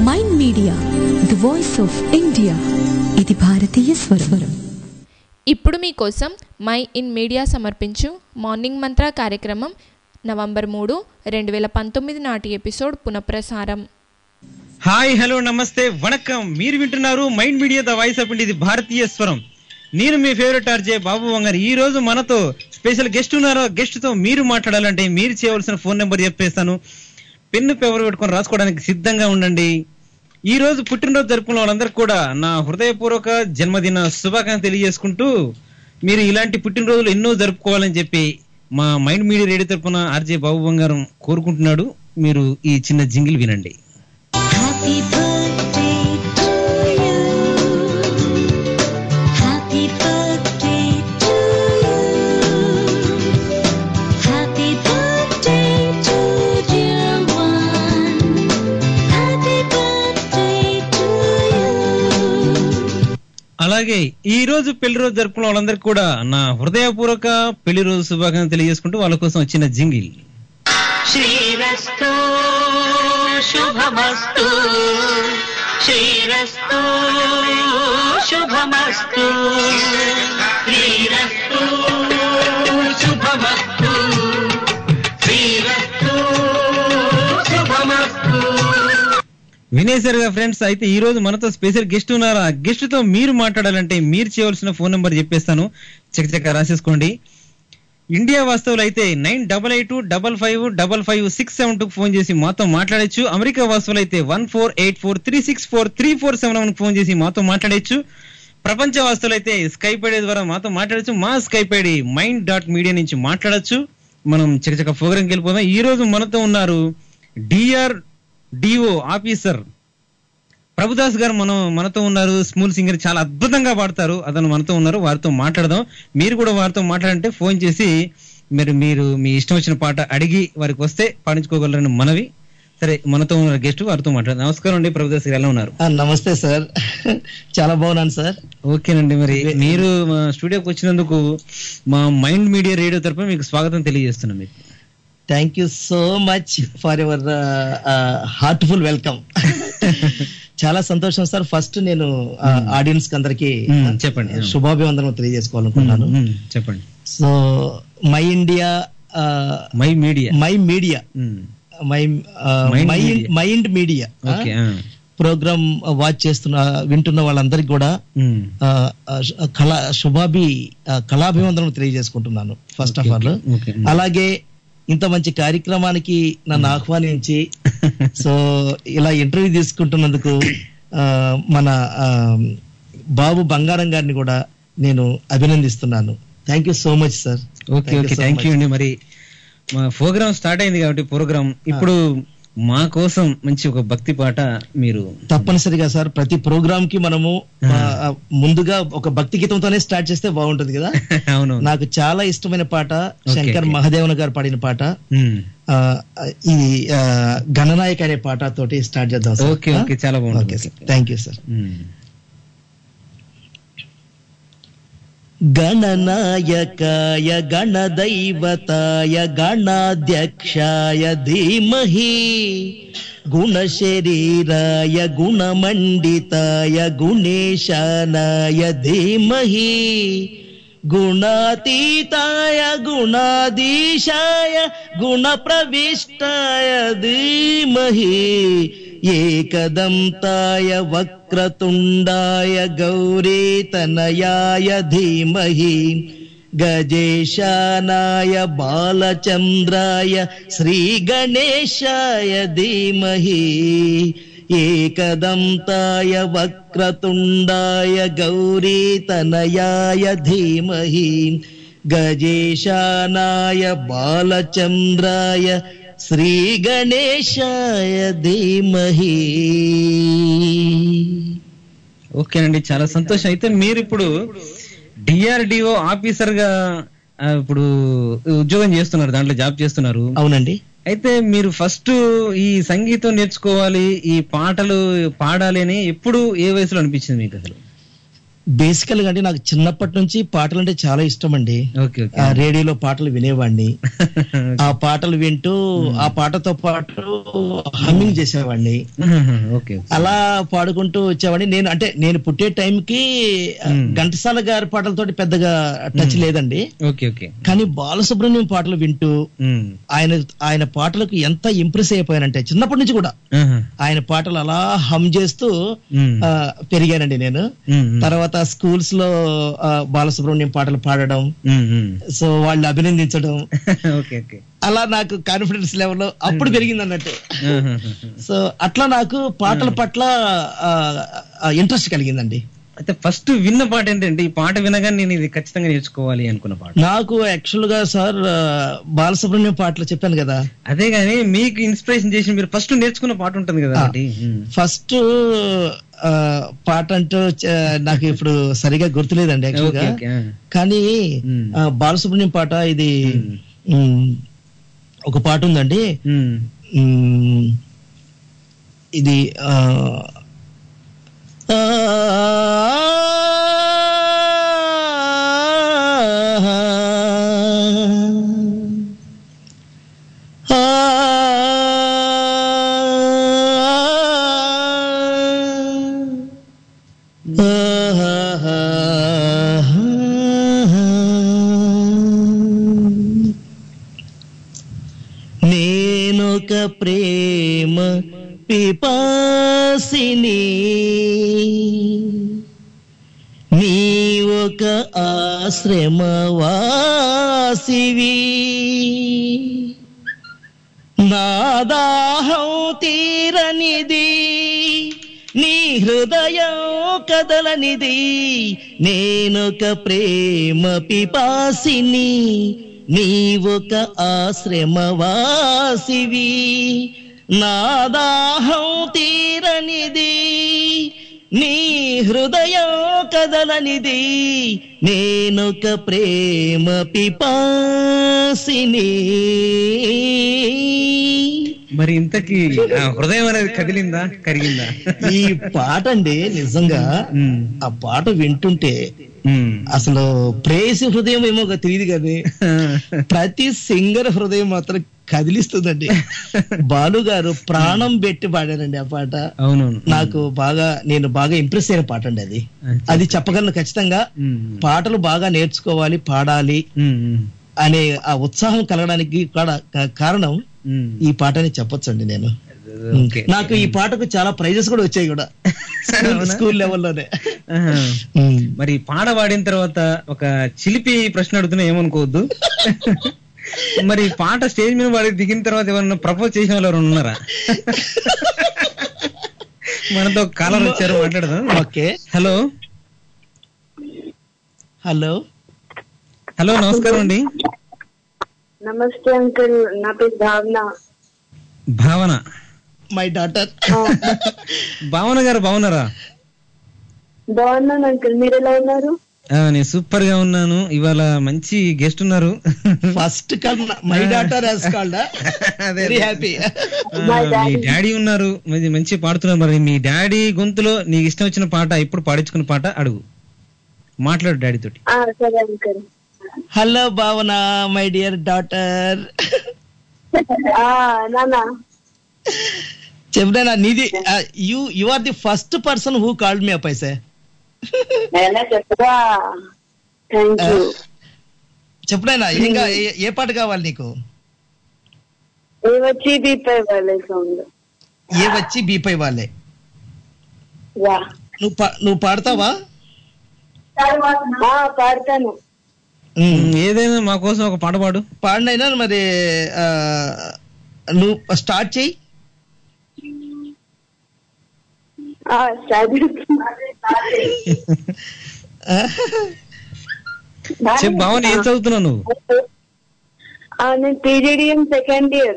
Mind media, the voice of India. ఇది భారతీయ స్వరం. ఇప్పుడు మీకోసం మై ఇన్ మీడియా సమర్పించు మార్నింగ్ మంత్ర కార్యక్రమం నవంబర్ 3, 2019 నాటి ఎపిసోడ్ పునఃప్రసారం. హాయ్, హలో, నమస్తే, వణకం. మీరు వింటున్నారు mind media, the voice of India, ఇది భారతీయ స్వరం. నేను మీ ఫేవరెట్ ఆర్జే బాబు వంగారు. ఈ రోజు మనతో స్పెషల్ గెస్ట్ ఉన్నారు. గెస్ట్ తో మీరు మాట్లాడాలంటే మీరు చేయవలసిన ఫోన్ నెంబర్ చెప్పేస్తాను. పెన్ను పేపర్ పెట్టుకొని రాసుకోవడానికి సిద్ధంగా ఉండండి. ఈ రోజు పుట్టినరోజు జరుపుకున్న వాళ్ళందరికీ కూడా నా హృదయపూర్వక జన్మదిన శుభాకాంక్షలు తెలియజేసుకుంటూ, మీరు ఇలాంటి పుట్టినరోజులు ఎన్నో జరుపుకోవాలని చెప్పి మా మైండ్ మీడియా రేడియో తరపున ఆర్జే బాబు బంగారం కోరుకుంటున్నాడు. మీరు ఈ చిన్న జింగిల్ వినండి. అలాగే ఈ రోజు పెళ్లి రోజు జరుపుకున్న వాళ్ళందరికీ కూడా నా హృదయపూర్వక పెళ్లి రోజు శుభాకాంక్షలు తెలియజేసుకుంటూ వాళ్ళ కోసం వచ్చిన జింగిల్. శ్రీరస్తు శుభమస్తు, శ్రీరస్తు శుభమస్తు, శ్రీరస్తు శుభమస్తు, శ్రీరస్తు శుభమస్తు. వినేశారుగా ఫ్రెండ్స్. అయితే ఈ రోజు మనతో స్పెషల్ గెస్ట్ ఉన్నారు. ఆ గెస్ట్ తో మీరు మాట్లాడాలంటే మీరు చేయవలసిన ఫోన్ నెంబర్ చెప్పేస్తాను, చక్క రాసేసుకోండి. ఇండియా వాస్తవులు అయితే 9825555672 ఫోన్ చేసి మాతో మాట్లాడచ్చు. అమెరికా వాస్తవులు అయితే 1484364347 ఫోన్ చేసి మాతో మాట్లాడచ్చు. ప్రపంచ వాస్తవులు అయితే స్కైప్ ఐడి ద్వారా మాతో మాట్లాడచ్చు. మా స్కైప్ ఐడి mind.media నుంచి మాట్లాడచ్చు. మనం చక్క ప్రోగ్రాంకి వెళ్ళిపోదాం. ఈ రోజు మనతో ఉన్నారు DRDO ఆఫీసర్ ప్రభుదాస్ గారు మనతో ఉన్నారు. స్మూల్ సింగర్, చాలా అద్భుతంగా పాడతారు. అతను మనతో ఉన్నారు. వారితో మాట్లాడదాం. మీరు కూడా వారితో మాట్లాడంటే ఫోన్ చేసి మీరు మీ ఇష్టం వచ్చిన పాట అడిగి వారికి వస్తే పాడించుకోగలరని మనవి. సరే, మనతో ఉన్న గెస్ట్ వారితో మాట్లాడదాం. నమస్కారం అండి ప్రభుదాస్ గారు, ఎలా ఉన్నారు? నమస్తే సార్, చాలా బాగున్నాను సార్. ఓకేనండి. మరి మీరు మా స్టూడియోకి వచ్చినందుకు మా మైండ్ మీడియా రేడియో తరపున మీకు స్వాగతం తెలియజేస్తున్నాం. మీకు thank you so much for your heartful welcome. చాలా సంతోషం సార్. ఫస్ట్ నేను ఆడియన్స్ కి అందరికి చెప్పండి, శుభాభివందనం తెలియజేసుకోవాలనుకున్నాను. చెప్పండి. So my India, my media mind media programme watch చేస్తున్న వింటున్న వాళ్ళందరికీ కూడా కళాభివందనం తెలియజేసుకుంటున్నాను ఫస్ట్ ఆఫ్ ఆల్. అలాగే ఇంత మంచి కార్యక్రమానికి నన్ను ఆహ్వానించి సో ఇలా ఇంటర్వ్యూ తీసుకుంటున్నందుకు మన బాబు బంగారం గారిని కూడా నేను అభినందిస్తున్నాను. Thank you so much sir. Okay, thank you అండి. మరి మా ప్రోగ్రామ్ స్టార్ట్ అయింది కాబట్టి ఇప్పుడు మా కోసం మంచి ఒక భక్తి పాట మీరు తప్పనిసరిగా సార్. ప్రతి ప్రోగ్రామ్ కి మనము ముందుగా ఒక భక్తి గీతంతోనే స్టార్ట్ చేస్తే బాగుంటుంది కదా. అవును, నాకు చాలా ఇష్టమైన పాట శంకర్ మహాదేవన్ గారు పాడిన పాట. ఈ గణనాయక్ అనే పాట తోటి స్టార్ట్ చేద్దాం సార్. ఓకే, చాలా బాగుంది. Thank you sir. గణనాయకాయ గణదైవతాయ గణాధ్యక్షాయ ధీమహి గుణశరీరాయ గుణమండితాయ గుణేశానాయ ధీమహి గుణాతీతాయ గుణాధీశాయ గుణప్రవిష్టాయ ధీమహి ఏకదంతాయ వక్రతుండాయ గౌరీతనయాయ ధీమహి గజేశానాయ బాలచంద్రాయ శ్రీగణేశాయ ధీమహి ఏకదంతాయ వక్రతుండాయ గౌరీతనయాయ ధీమహి గజేశానాయ బాలచంద్రాయ శ్రీ గణేశాయ ధీమహి. ఓకేనండి, చాలా సంతోషం. అయితే మీరు ఇప్పుడు DRDO ఆఫీసర్ గా ఇప్పుడు ఉద్యోగం చేస్తున్నారు, దాంట్లో జాబ్ చేస్తున్నారు. అవునండి. అయితే మీరు ఫస్ట్ ఈ సంగీతం నేర్చుకోవాలి, ఈ పాటలు పాడాలి అని ఎప్పుడు ఏ వయసులో అనిపించింది మీకు? అసలు బేసికల్ గా అంటే నాకు చిన్నప్పటి నుంచి పాటలు అంటే చాలా ఇష్టం అండి. రేడియోలో పాటలు వినేవాడిని. ఆ పాటలు వింటూ ఆ పాటతో పాటు హమ్మింగ్ చేసేవాడిని. అలా పాడుకుంటూ వచ్చేవాడిని. నేను పుట్టే టైంకి ఘంటసాల గారి పాటలతోటి పెద్దగా టచ్ లేదండి. కానీ బాలసుబ్రహ్మణ్యం పాటలు వింటూ ఆయన పాటలకు ఎంత ఇంప్రెస్ అయిపోయానంటే చిన్నప్పటి నుంచి కూడా ఆయన పాటలు అలా హమ్ చేస్తూ పెరిగానండి నేను. తర్వాత స్కూల్స్ లో బాలసుబ్రహ్మణ్యం పాటలు పాడడం, సో వాళ్ళు అభినందించడం, అలా నాకు కాన్ఫిడెన్స్ లెవెల్ అప్పుడు పెరిగింది అన్నట్టు. సో అట్లా నాకు పాటల పట్ల ఇంట్రెస్ట్ కలిగిందండి. అయితే ఫస్ట్ విన్న పాట ఏంటంటే, ఈ పాట వినగానే నేను ఇది ఖచ్చితంగా నేర్చుకోవాలి అనుకున్న పాట? నాకు యాక్చువల్ గా సార్ బాలసుబ్రహ్మణ్యం పాటలు చెప్పాను కదా, అదే గానీ మీకు ఇన్స్పిరేషన్ చేసి మీరు ఫస్ట్ నేర్చుకున్న పాట ఉంటుంది కదా? ఫస్ట్ పాట అంటూ నాకు ఇప్పుడు సరిగా గుర్తులేదండి యాక్చువల్ గా. కానీ బాలసుబ్రహ్మణ్యం పాట ఇది ఒక పాట ఉందండి. ఇది నేనొక ప్రేమ పిపాసిని, నీ ఒక ఆశ్రమవాసివి, నా దాహం తీరనిది, నీ హృదయం కదలనిది, నేనొక ప్రేమ పిపాసిని, నీ ఒక ఆశ్రమవాసివి, నా దాహం తీరనిది, నీ హృదయం కదలనిది, నేనొక ప్రేమ పిపాసిని. మరి ఇంతకీ హృదయం అనేది కదిలిందా, కరిగిందా? ఈ పాట అండి నిజంగా ఆ పాట వింటుంటే అసలు ప్రేయసి హృదయం ఏమో తెలియదు కదా, ప్రతి సింగర్ హృదయం మాత్రం కదిలిస్తుందండి. బాలు గారు ప్రాణం పెట్టి పాడారండి ఆ పాట. నేను బాగా ఇంప్రెస్ అయిన పాట అండి అది చెప్పగలను ఖచ్చితంగా. పాటలు బాగా నేర్చుకోవాలి, పాడాలి అనే ఆ ఉత్సాహం కలగడానికి కారణం ఈ పాటని చెప్పొచ్చండి నేను. నాకు ఈ పాటకు చాలా ప్రైజెస్ కూడా వచ్చాయి కూడా స్కూల్ లెవెల్లోనే. మరి పాట పాడిన తర్వాత ఒక చిలిపి ప్రశ్న అడుగుతున్నా, ఏమనుకోవద్దు. మరి పాట స్టేజ్ మీద పాడి దిగిన తర్వాత ఎవరన్నా ప్రపోజ్ చేసిన వాళ్ళు ఎవరైనా ఉన్నారా? మనతో కాలర్ వచ్చారు, మాట్లాడదాం. ఓకే. హలో హలో హలో నమస్కారం అండి. నమస్తే అంకుల్, నా పేరు భావన. భావన, మై డాటర్. భావన గారు బాగున్నారా? బాగున్నాను అంకుల్, మీరు ఎలా ఉన్నారు? నేను సూపర్ గా ఉన్నాను. ఇవాళ మంచి గెస్ట్ ఉన్నారు. First my daughter very happy. మీ డాడీ ఉన్నారు, మంచి పాడుతున్నారు. మరి మీ డాడీ గొంతులో నీకు ఇష్టం వచ్చిన పాట, ఇప్పుడు పాడించుకున్న పాట అడుగు, మాట్లాడు డాడీ తోటి. సరే uncle. Hello Bhavana, my dear daughter. నానా చెప్తా, నీది you are the first person who called me up. ఐసే చెప్పుడైనా ఇంకా ఏ పాట కావాలి నీకు? ఏ వచ్చి బీపై వాళ్ళే సాంగ్. ఏ వచ్చి బీపై వాళ్ళే. నువ్వు పాడతావా? పాడతాను. ఏదైనా మా కోసం ఒక పాట పాడు. పాడినైనా మరి నువ్వు స్టార్ట్ చెయ్యి. చెప్పు భావన, ఏం చదువుతున్నావు నువ్వు? నేను PGDM second year,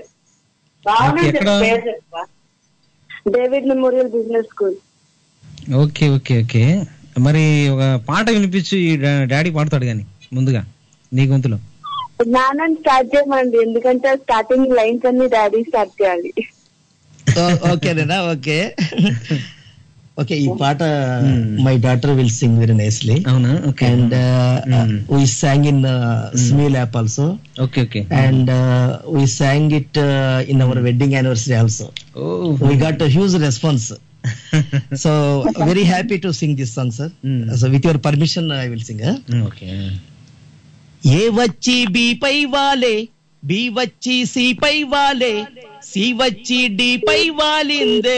David Memorial Business School. Okay okay okay. మరి ఒక పాట వినిపించు, ఈ డాడీ పాడతాడు కానీ ముందుగా నీ గొంతులో. నాన్నని స్టార్ట్ చేయమండి, ఎందుకంటే స్టార్టింగ్ లైన్స్ అన్ని డాడీ స్టార్ట్ చేయాలి. ఓకేనా? ఓకే. ఓకే, ఈ పాట my daughter will sing very nicely. అవునా? Okay. And we sang in Smil app also. Okay, okay. And we sang it in our wedding anniversary also. Oh, we got a huge response. So very happy to sing this song, sir. So with your permission I will sing. Okay. A వచ్చి B పై వాలే, B వచ్చి C పై వాలే, C వచ్చి D పై వాలిందే,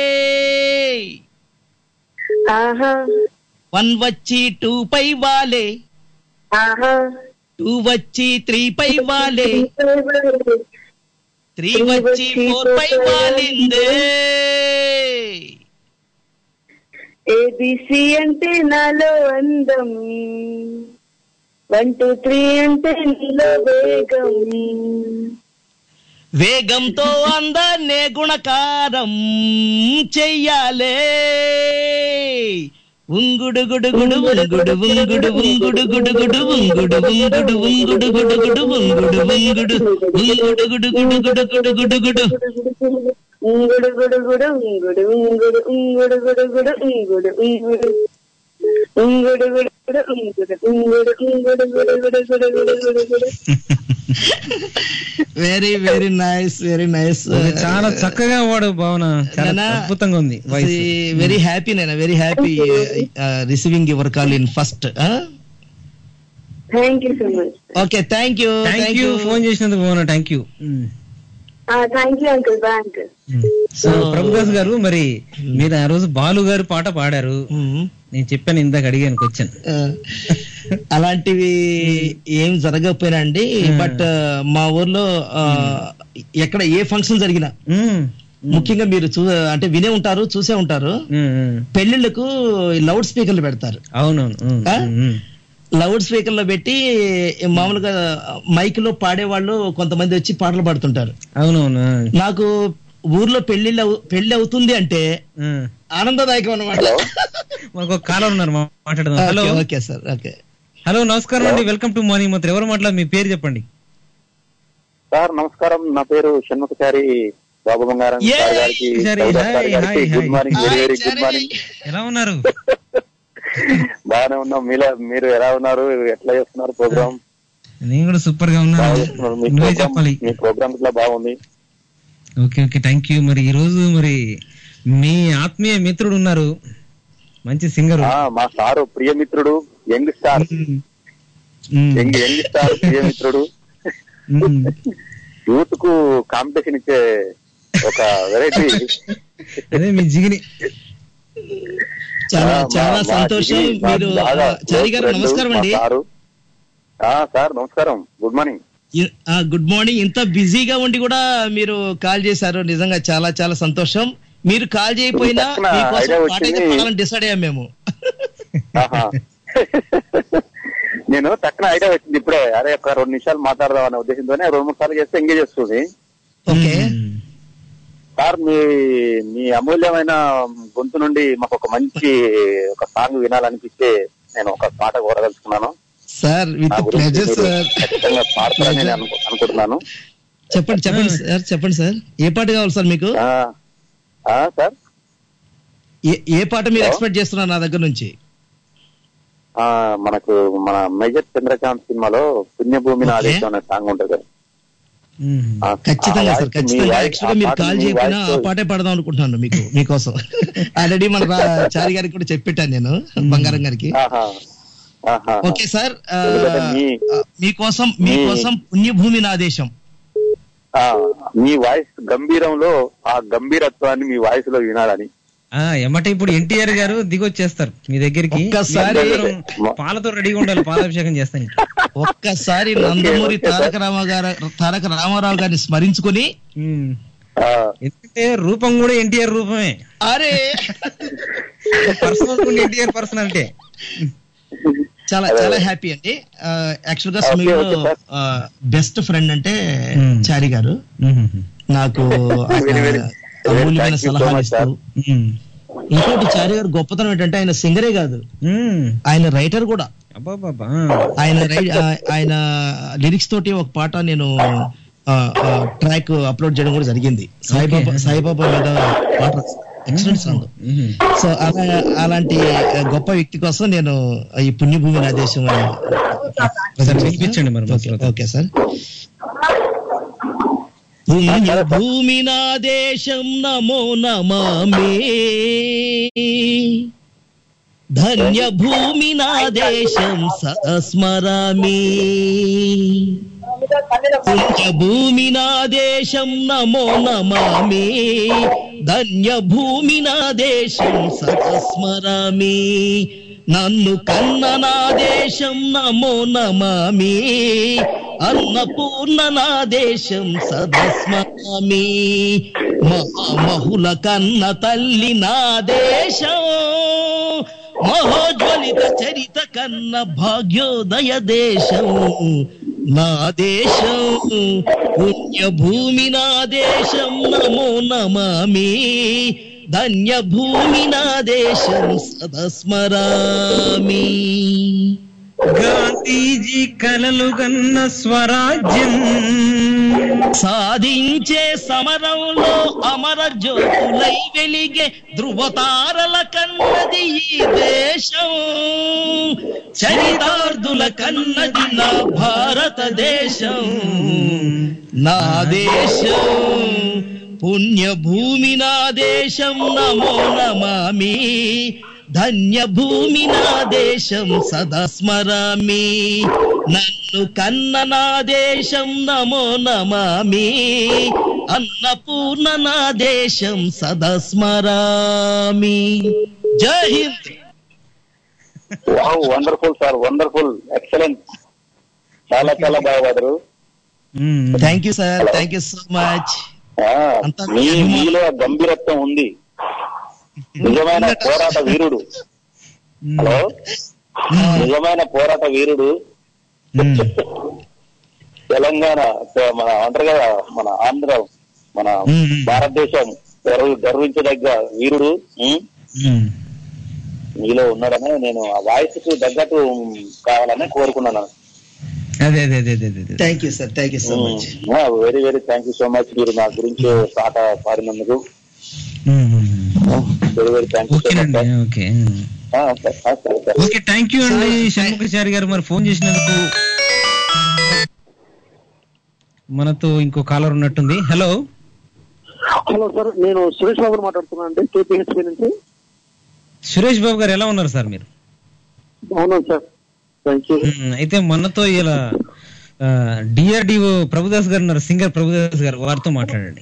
one వచ్చి two పై వాలే, టూ వచ్చి త్రీ పై వాలే, త్రీ వచ్చి ఫోర్ పై వాలిందే. ఏబిసి అంటే నాలో అందం, 1 2 3 అంటే నీలో వేగం, వేగంతో అందనే గుణకారం చెయ్యాలే, ఉంగుడు గుడు గుడు ఉంగుడు ఉంగుడు ఉంగుడు గుడు గుడు ఉంగుడు ఉంగుడు ఉంగుడు గుడు గుడు ఉంగుడు ఉంగుడు ఉంగుడు గుడు గుడు గుడు గుడు గుడు గుడు ఉంగుడు గుడు గుడు ఉంగుడు ఉంగుడు ఉంగుడు గుడు గుడు ఉంగుడు ఉంగుడు ఉంగుడు గుడు గుడు ఉంగుడు ఉంగుడు ఉంగుడు గుడు good good good good. Very very nice, very nice. చాలా చక్కగా వాడు భావన, చాలా అద్భుతంగా ఉంది. వెరీ హ్యాపీ నేను, very happy receiving your call in first. Thank you so much. Okay, thank you, thank you phone చేసినందుకు Bhavana. Thank you. Thank you uncle. Bye uncle. So Prabhudas గారు, మరి మీరు ఆ రోజు బాలు గారు పాట పాడారు, నేను చెప్పాను ఇందాక, అడిగాను క్వశ్చన్. అలాంటివి ఏం జరగకపోయినా అండి, బట్ మా ఊర్లో ఎక్కడ ఏ ఫంక్షన్ జరిగినా, ముఖ్యంగా మీరు అంటే వినే ఉంటారు, చూసే ఉంటారు, పెళ్లిళ్లకు లౌడ్ స్పీకర్లు పెడతారు. అవునవును. లౌడ్ స్పీకర్ లో పెట్టి మామూలుగా మైక్ లో పాడేవాళ్ళు కొంతమంది వచ్చి పాటలు పాడుతుంటారు. అవునవును. నాకు ఊర్లో పెళ్లి అవుతుంది అంటే ఆనందదాయకం అన్నమాట. మాకు ఒక కాలర్ ఉన్నారు, మాట్లాడదాం. Hello. Okay sir. Okay. Hello, నమస్కారం అండి, వెల్కమ్ టు మార్నింగ్ మంత్రి. ఎవరు మాట్లాడారు, మీ పేరు చెప్పండి. సార్ నమస్కారం, నా పేరు షణ్ముఖచారి బాబు బంగారం గారికి. Good morning, very very good morning. ఎలా ఉన్నారు? బాగానే ఉన్నాం. మీరు ఎలా ఉన్నారు? ఎట్లా చేస్తున్నారు ప్రోగ్రామ్? నేను కూడా సూపర్ గా ఉన్నాను. నువ్వే చెప్పాలి. మీ ప్రోగ్రామ్ ఇట్లా బాగుంది. Okay okay, thank you. మరి ఈ రోజు మరి మీ ఆత్మీయ మిత్రుడు ఉన్నారు, మంచి సింగర్, మా సారు ప్రియ మిత్రుడు, యంగ్ స్టార్, యంగ్ స్టార్ ప్రియ మిత్రుడు, యూత్ కు కాంపిటీషన్ ఇచ్చే ఒక వెరైటీ. అదే మీ జిగిని. చాలా చాలా సంతోషం. మీరు చారి గారు నమస్కారం అండి. సార్ నమస్కారం, గుడ్ మార్నింగ్. Good morning. ఇంత బిజీగా ఉండి కూడా మీరు కాల్ చేశారు, నిజంగా చాలా చాలా సంతోషం. మీరు కాల్ చేయకపోయినా డిసైడ్ అయ్యాం మేము. నేను తక్కువ ఐడియా వచ్చింది ఇప్పుడే, అరే ఒక 2 నిమిషాలు మాట్లాడదాం అనే ఉద్దేశంతోనే 2-3 సార్లు చేస్తే ఎంగేజ్ వస్తుంది. ఓకే సార్, మీ అమూల్యమైన గొంతు నుండి మాకు ఒక మంచి ఒక సాంగ్ వినాలనిపిస్తే నేను ఒక పాట కోరదలుచుకున్నాను సార్. విత్ ప్లెజర్ సార్, ఖచ్చితంగా పాడతానని నేను అనుకుంటున్నాను. చెప్పండి చెప్పండి సార్, చెప్పండి సార్. ఏ పాట కావాలి సార్ మీకు? సార్, ఏ పాట మీరు ఎక్స్పెక్ట్ చేస్తున్నారు నా దగ్గర నుంచి? మనకు మన మేజర్ చంద్రకాంత్ సినిమాలో పుణ్యభూమిని ఆదేశం అనే సాంగ్ ఉంటుంది కదా. ఖచ్చితంగా సార్, ఖచ్చితంగా. యాక్చువల్గా మీరు కాల్ చేయకపోయినా ఆ పాటే పాడదాం అనుకుంటున్నాను మీకోసం. ఆల్రెడీ మన చారి గారికి కూడా చెప్పిట్టాను నేను, బంగారం గారికి. ఓకే సార్, మీకోసం పుణ్యభూమి నాదేశం. మీ వాయిస్ గంభీరంలో ఆ గంభీరత్వాన్ని మీ వాయిస్ లో వినాలని. ఎమ్మటే ఇప్పుడు ఎన్టీఆర్ గారు దిగొచ్చేస్తారు మీ దగ్గరికి. ఒక్కసారి పాలతో రెడీగా ఉండాలి, పాలాభిషేకం చేస్తాను. ఒక్కసారి నందమూరి తారక రామారావు గారిని స్మరించుకుని, ఎందుకంటే రూపం కూడా ఎన్టీఆర్ రూపమే. అరే పర్సనల్ ఎన్టీఆర్ పర్సనాలిటీ. చాలా చాలా హ్యాపీ అండి. యాక్చువల్ గా సమయంలో బెస్ట్ ఫ్రెండ్ అంటే చారి గారు. నాకు అమూల్యమైన సలహాలు ఇస్తూ, ఇంకోటి చారి గారు గొప్పతనం ఏంటంటే ఆయన సింగరే కాదు, ఆయన రైటర్ కూడా. ఆయన లిరిక్స్ తోటి ఒక పాట నేను ట్రాక్ అప్లోడ్ చేయడం కూడా జరిగింది. సాయిబాబా మీద పాట ఎక్సలెంట్ సాంగ్. సో అలాంటి గొప్ప వ్యక్తి కోసం నేను ఈ పుణ్యభూమి నా దేశం వినిపించండి మరి. Okay sir. భూమి నా దేశం నమో నమామి, ధన్య భూమి నా దేశం సస్మరామి, పుణ్య భూమి నా దేశం నమో నమామి, ధన్య భూమి నా దేశం సస్మరామి, నన్ను కన్న నా దేశం నమో నమామి, అన్నపూర్ణ నా దేశం సదస్మరామి, మహామహుల కన్న తల్లి నా దేశం, మహోజ్వలిత చరిత కన్న భాగ్యోదయ దేశం నా దేశం, పుణ్యభూమి నా దేశం నమో నమామి, ధన్య భూమి నా దేశం సదస్మరామి. గాంధీజీ కలలు గన్న స్వరాజ్యం సాధించే సమరంలో అమర జ్యోతులై వెలిగే ధృవతారల కన్నది ఈ దేశం, చరితార్థుల కన్నది నా భారతదేశం నా దేశం, పుణ్యభూమి నా దేశం నమో నమామి, ధన్య భూమి నా దేశం సదస్మరామి, నన్ను కన్న నా దేశం నమో నమామి, అన్నపూర్ణ నా దేశం సదస్మరామి. జై Hind. Wonderful sir, wonderful, excellent, చాలా చాలా బాగా పాడారు. Thank you sir, thank you so much. మీలో గంభీరత్వం ఉంది, నిజమైన పోరాట వీరుడు. హలో, నిజమైన పోరాట వీరుడు. తెలంగాణ మన అంటారు కదా, మన ఆంధ్ర, మన భారతదేశం గర్వించదగ్గ వీరుడు మీలో ఉన్నాడని నేను ఆ వాయిస్ కు తగ్గట్టు కావాలని కోరుకున్నాను. అదే అదే అదే thank you sir, thank you so much. Very very thank you so much. మీరు నా గురించి పాట పాడినందుకు very very thank you. Okay, thank you అండి షణ్ముఖాచారి గారు మరి ఫోన్ చేసినందుకు. మనతో ఇంకో కాలర్ ఉన్నట్టుంది. హలో. హలో సార్, నేను సురేష్ బాబు మాట్లాడుతున్నాను అండి, కేపీహెచ్పీ నుంచి. సురేష్ బాబు గారు ఎలా ఉన్నారు సార్? మీరు బాగున్నాను సార్, థ్యాంక్ యూ. అయితే మనతో ఇలా డిఆర్డిఓ ప్రభుదాస్ గారు ఉన్నారు, సింగర్ ప్రభుదాస్ గారు, వారితో మాట్లాడండి.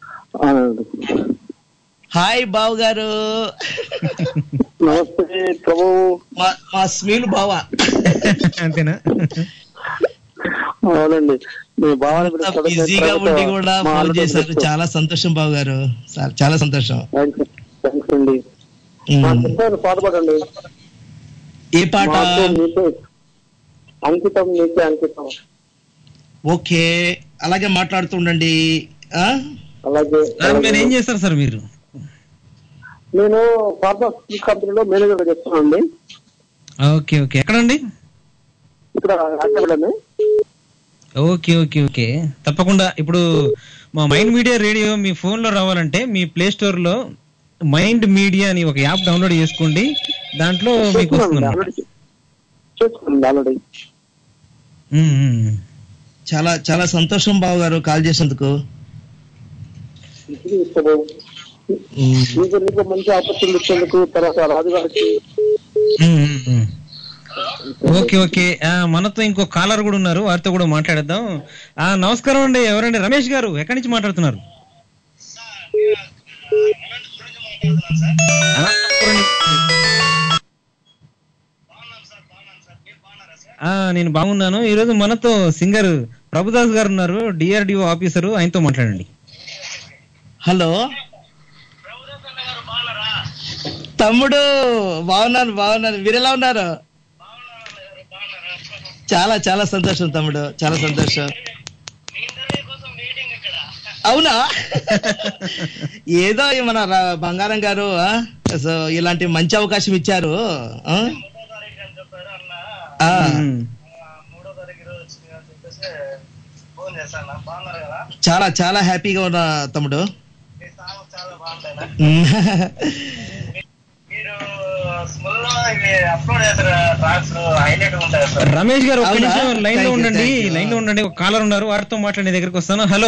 హాయ్ బావు గారు. నమస్తే ప్రభు. మా స్మీల్ బావా. అంతేనా? అవునండి, మీ బావని బిజీగా ఉండి కూడా ఫోన్ చేశారు. చాలా సంతోషం బావు గారు, చాలా సంతోషం. థ్యాంక్స్ అండి. పాట పాడండి. ఏ పాట? అంకితం, నీకే అంకితం. ఓకే, అలాగే మాట్లాడుతుండండి. అలాగే. మీరు ఏం చేస్తారు సార్? మీరు? నేను ఫార్మాస్యూటికల్ కంపెనీలో మేనేజర్ చేస్తున్నానండి. ఓకే ఓకే, ఎక్కడండి? ఇక్కడ రాజమండ్రి. ఓకే ఓకే ఓకే, తప్పకుండా. ఇప్పుడు మా మైండ్ మీడియా రేడియో మీ ఫోన్ లో రావాలంటే మీ ప్లే స్టోర్ లో మైండ్ మీడియా అని ఒక యాప్ డౌన్లోడ్ చేసుకోండి. దాంట్లో మీకు ఆల్రెడీ. చాలా చాలా సంతోషం బాబు గారు కాల్ చేసినందుకు. నీకు మంచి ఆపర్చునిటీ ఇచ్చేందుకు, తర్వాత రాజు గారికి. ఓకే ఓకే, మనతో ఇంకో కాలర్ కూడా ఉన్నారు, వారితో కూడా మాట్లాడేద్దాం. నమస్కారం అండి. ఎవరండి? రమేష్ గారు, ఎక్కడి నుంచి మాట్లాడుతున్నారు? నేను బాగున్నాను. ఈరోజు మనతో సింగర్ ప్రభుదాస్ గారు ఉన్నారు, డిఆర్డిఓ ఆఫీసరు, ఆయనతో మాట్లాడండి. హలో తమ్ముడు, బాగున్నాను బాగున్నాను, మీరు ఎలా ఉన్నారు? చాలా చాలా సంతోషం తమ్ముడు, చాలా సంతోషం. అవునా? ఏదో మన బంగారం గారు సో ఇలాంటి మంచి అవకాశం ఇచ్చారు. చాలా చాలా హ్యాపీగా ఉన్నా తమ్ముడు. రమేష్ గారు ఒక్క నిమిషం లైన్ లో ఉండండి ఒక కాలర్ ఉన్నారు, వారితో మాట్లాడే దగ్గరికి వస్తాను. హలో